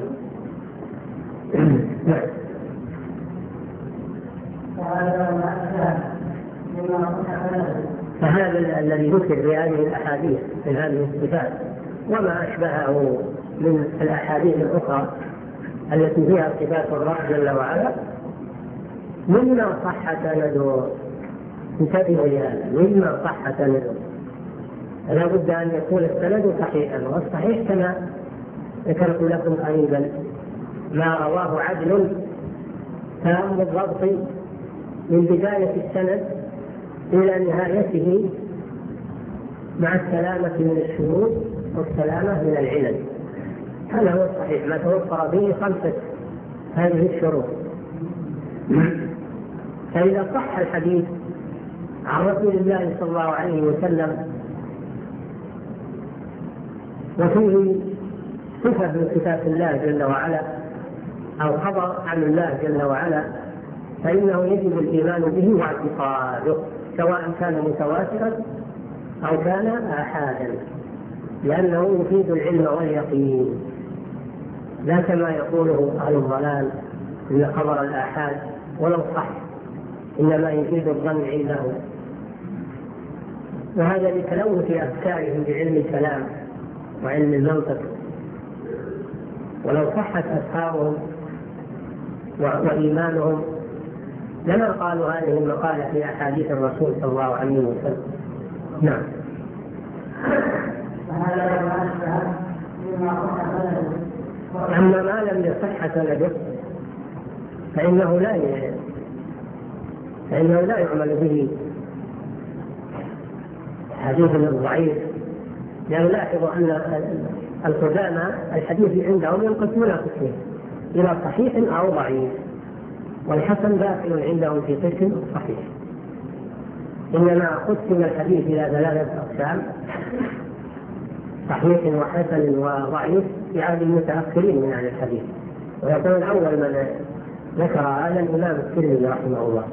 S1: فهذا الذي ذكر في هذه الأحاديث من هذه الصفات وما أشبهه من الأحاديث الأخرى التي فيها صفات الرب جل وعلا مما صح سنده، انتبهوا لهذا، مما صح سنده. لا بد أن يكون السند صحيحا، والصحيح كما ذكرت لكم قريبا ما رواه عدل تام الضبط من بداية السند إلى نهايته مع السلامة من الشذوذ والسلامة من العلل. هذا هو الصحيح، ما توفر به خمسة هذه الشروط. فإذا صح الحديث عن رسول الله صلى الله عليه وسلم وفيه صفة من صفات الله جل وعلا أو خبر عن الله جل وعلا، فإنه يجب الإيمان به واعتقاده، سواء كان متواترا أو كان آحادا، لأنه يفيد العلم واليقين، لا كما يقوله أهل الضلال إن خبر الآحاد ولو صح إنما يفيد الظن عنده. وهذا لتلوث أفكارهم بعلم الكلام وعلم المنطق. ولو صحت أفكارهم
S3: وإيمانهم لما قالوا هذه المقالة في أحاديث الرسول صلى الله عليه وسلم. نعم. أما ما لم يصح سنده فإنه لا يعمل به حديث الضعيف، لأن لاحظوا أن القدامى الحديث عندهم ينقسمون قسمين إلى صحيح أو ضعيف، والحسن داخل عندهم في قسم صحيح. إنما قسم الحديث إلى 3 أقسام: صحيح وحسن وضعيف في عهد المتأخرين من أهل الحديث، ويكون أول من ذكر هذا الإمام الترمذي رحمه الله.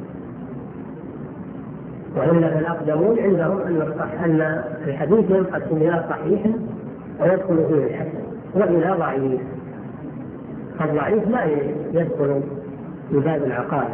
S3: وإلا فالأقدمون عندهم أن الحديث ينقسم إلى صحيح ويدخل فيه الحسن وإلى ضعيف. الضعيف لا يدخل في باب العقائد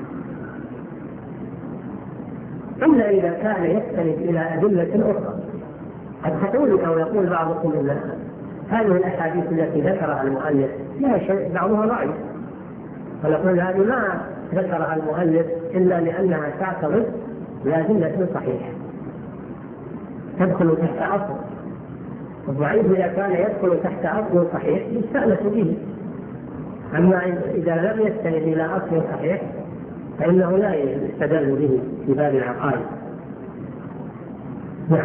S3: إلا إذا كان يستند إلى أدلة أخرى. قد تقول أو يقول بعضكم إن هذه الأحاديث التي ذكرها المؤلف فيها شيء بعضها ضعيف، فنقول هذه ما ذكرها المؤلف إلا لأنها تعترض بأدلة صحيحة تدخل تحت أصل. الضعيف إذا كان يدخل تحت أصل صحيح يستأنس به، أما إذا لم يستند إلى أصل صحيح فإنه لا يستدل به في باب العقائد. نعم.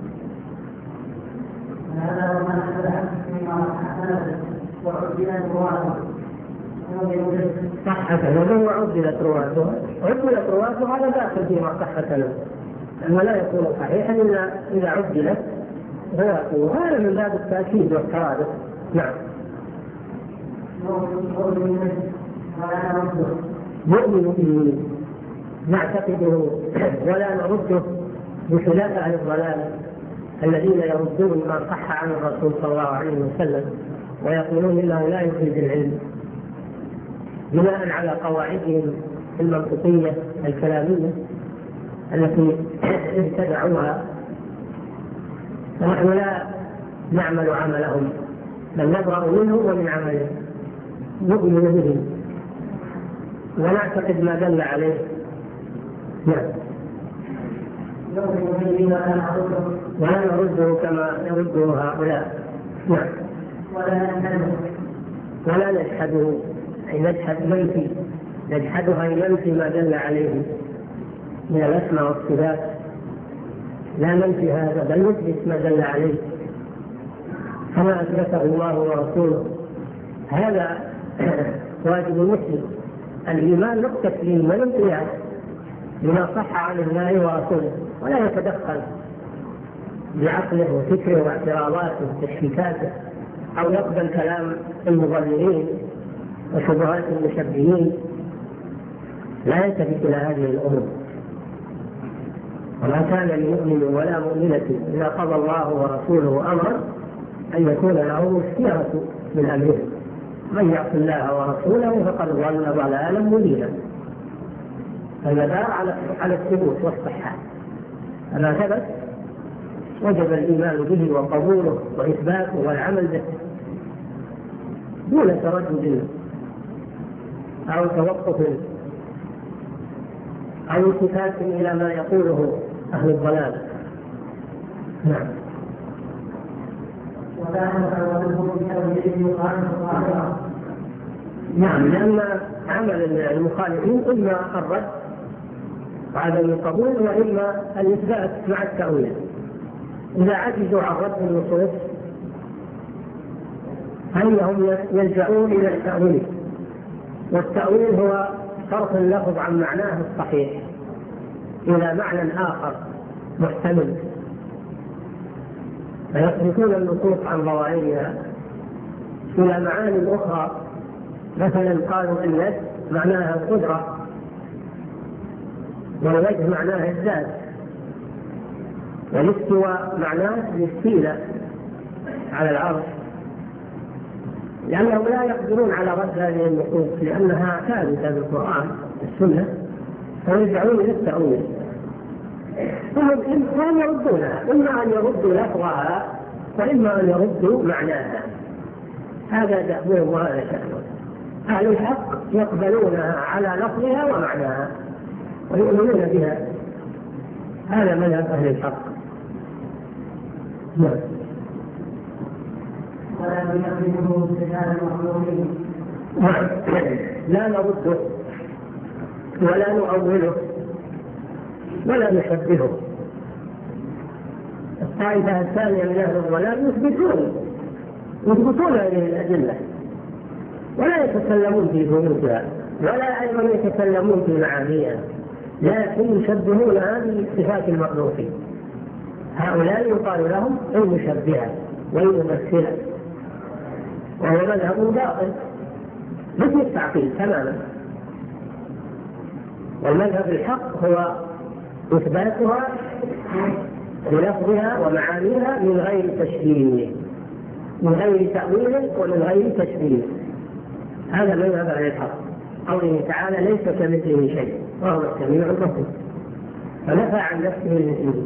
S2: هذا وما نحن فيما حسنت وعدلت رواته
S3: صحة له وعدلت رواته. عدلت رواته هذا داخل فيما صحة له، أما لا يكون صحيحا إلا إذا عدلت رواته، وهذا من باب التأكيد والترادف. نعم. نؤمن به نعتقده ولا نرده، بخلاف أهل الضلال الذين يردون ما صح عن الرسول صلى الله عليه وسلم ويقولون إنه لا يفيد العلم بناء على قواعدهم المنطقية الكلامية التي ابتدعوها. ونحن لا نعمل عملهم بل نبرأ منهم ومن عملهم، نؤمن بهم ونعتقد ما دل عليه. نعم. ولا نرده كما يرده هؤلاء. نعم. ولا نجحده، أي نجحدها ينفي ما دل عليه من الأسماء والصفات، لا ننفي هذا بل نثبت ما دل عليه كما أثبته الله ورسوله. هذا واجب المسلم، الإيمان بالتسليم والانقياد بما صح عن الله ورسوله، ولا يتدخل بعقله وفكره واعتراضاته وتشكيكاته، أو يقبل كلام المضللين وشبهات المشبهين. لا يلتفت إلى هذه الأمور. وما كان لمؤمن ولا مؤمنة إذا قضى الله ورسوله أمرا أن يكون له الخيرة من أمره، من يعص الله ورسوله فقد ضل ضلالا مبينا. المدار على الثبوت والصحة، فما ثبت وجب الإيمان به وقبوله وإثباته والعمل به دون تردد أو توقف أو التفات إلى ما يقوله أهل الضلال. نعم. نعم، لأن عمل المخالفين إما الرد وعدم القبول وإما الإثبات مع التأويل. إذا عجزوا عن رد النصوص فإنهم يلجؤون إلى التأويل، والتأويل هو صرف اللفظ عن معناه الصحيح إلى معنى آخر محتمل، فيصرفون النصوص عن ظواهرها إلى معاني أخرى. مثلا قالوا اليد معناها القدرة، والوجه معناها الذات، والاستواء معناه الاستيلاء على العرش، لأنهم لا يقدرون على رد هذه النصوص لأنها ثابتة بالقرآن والسنة، فيرجعون إلى التأويل. فهم يردونها، إما أن يردوا لفظها وإما أن يردوا معناها. هذا دأبهم وهذا شأنهم. أهل الحق يقبلونها على لفظها ومعناها ويؤمنون بها. هذا مذهب أهل الحق. نعم.
S2: ولا ننفذه بهذا المخلوقين.
S3: لا نرده ولا نؤوله ولا نشبهه. الطائفة الثانية من أهل الضلال يثبتون هذه الأدلة ولا يتكلمون في ثبوتها ولا أيضا يتكلمون في معانيها، لكن يشبهونها بصفات المخلوقين. هؤلاء يقال لهم المشبهة والممثلة، وهو مذهب باطل مثل التعطيل تماما. والمذهب الحق هو إثباتها بلفظها ومعانيها من غير تشبيه، من غير تأويل ومن غير تشبيه. هذا مذهب أهل الحق. قوله تعالى ليس كمثله شيء وهو السميع البصير، فنفى عن نفسه المثلية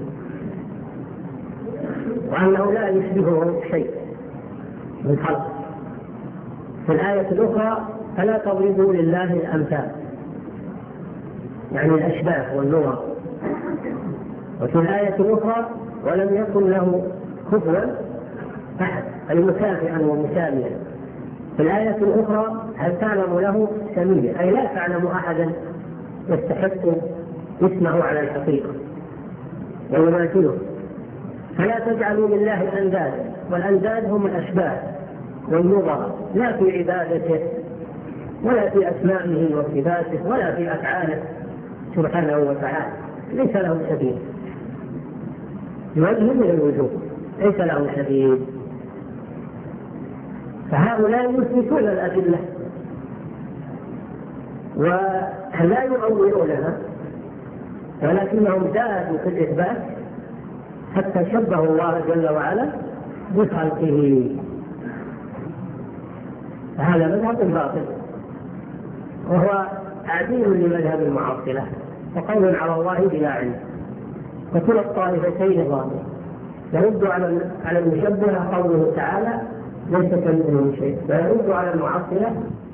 S3: وأنه لا يشبهه شيء من خلق. في الآية الأخرى فلا تضربوا لله الأمثال، يعني الأشباه واللغة. وفي الآية الأخرى ولم يكن له كفوا أحد، أي مكافئا ومساميا. في الآية الأخرى هل تعلم له سميا، أي لا تعلم أحدا يستحق اسمه على الحقيقة ويماثله. فلا تجعلوا لله أنداد، والأنداد هم الأشباه والنظر، لا في عبادته ولا في أسمائه وصفاته ولا في أفعاله سبحانه وتعالى، ليس له سبيل بوجه من الوجوه، ليس له سبيل. فهؤلاء يثبتون الأدلة ولا يؤولونها، ولكنهم زادوا في الإثبات حتى شبهوا الله جل وعلا بخلقه. هذا مذهب باطل وهو عديل لمذهب المعطلة وقول على الله بلا علم. وكلا الطائفتين ظالمة. يرد على المشبهة قوله تعالى ليس كمثله شيء، ويرد على المعطلة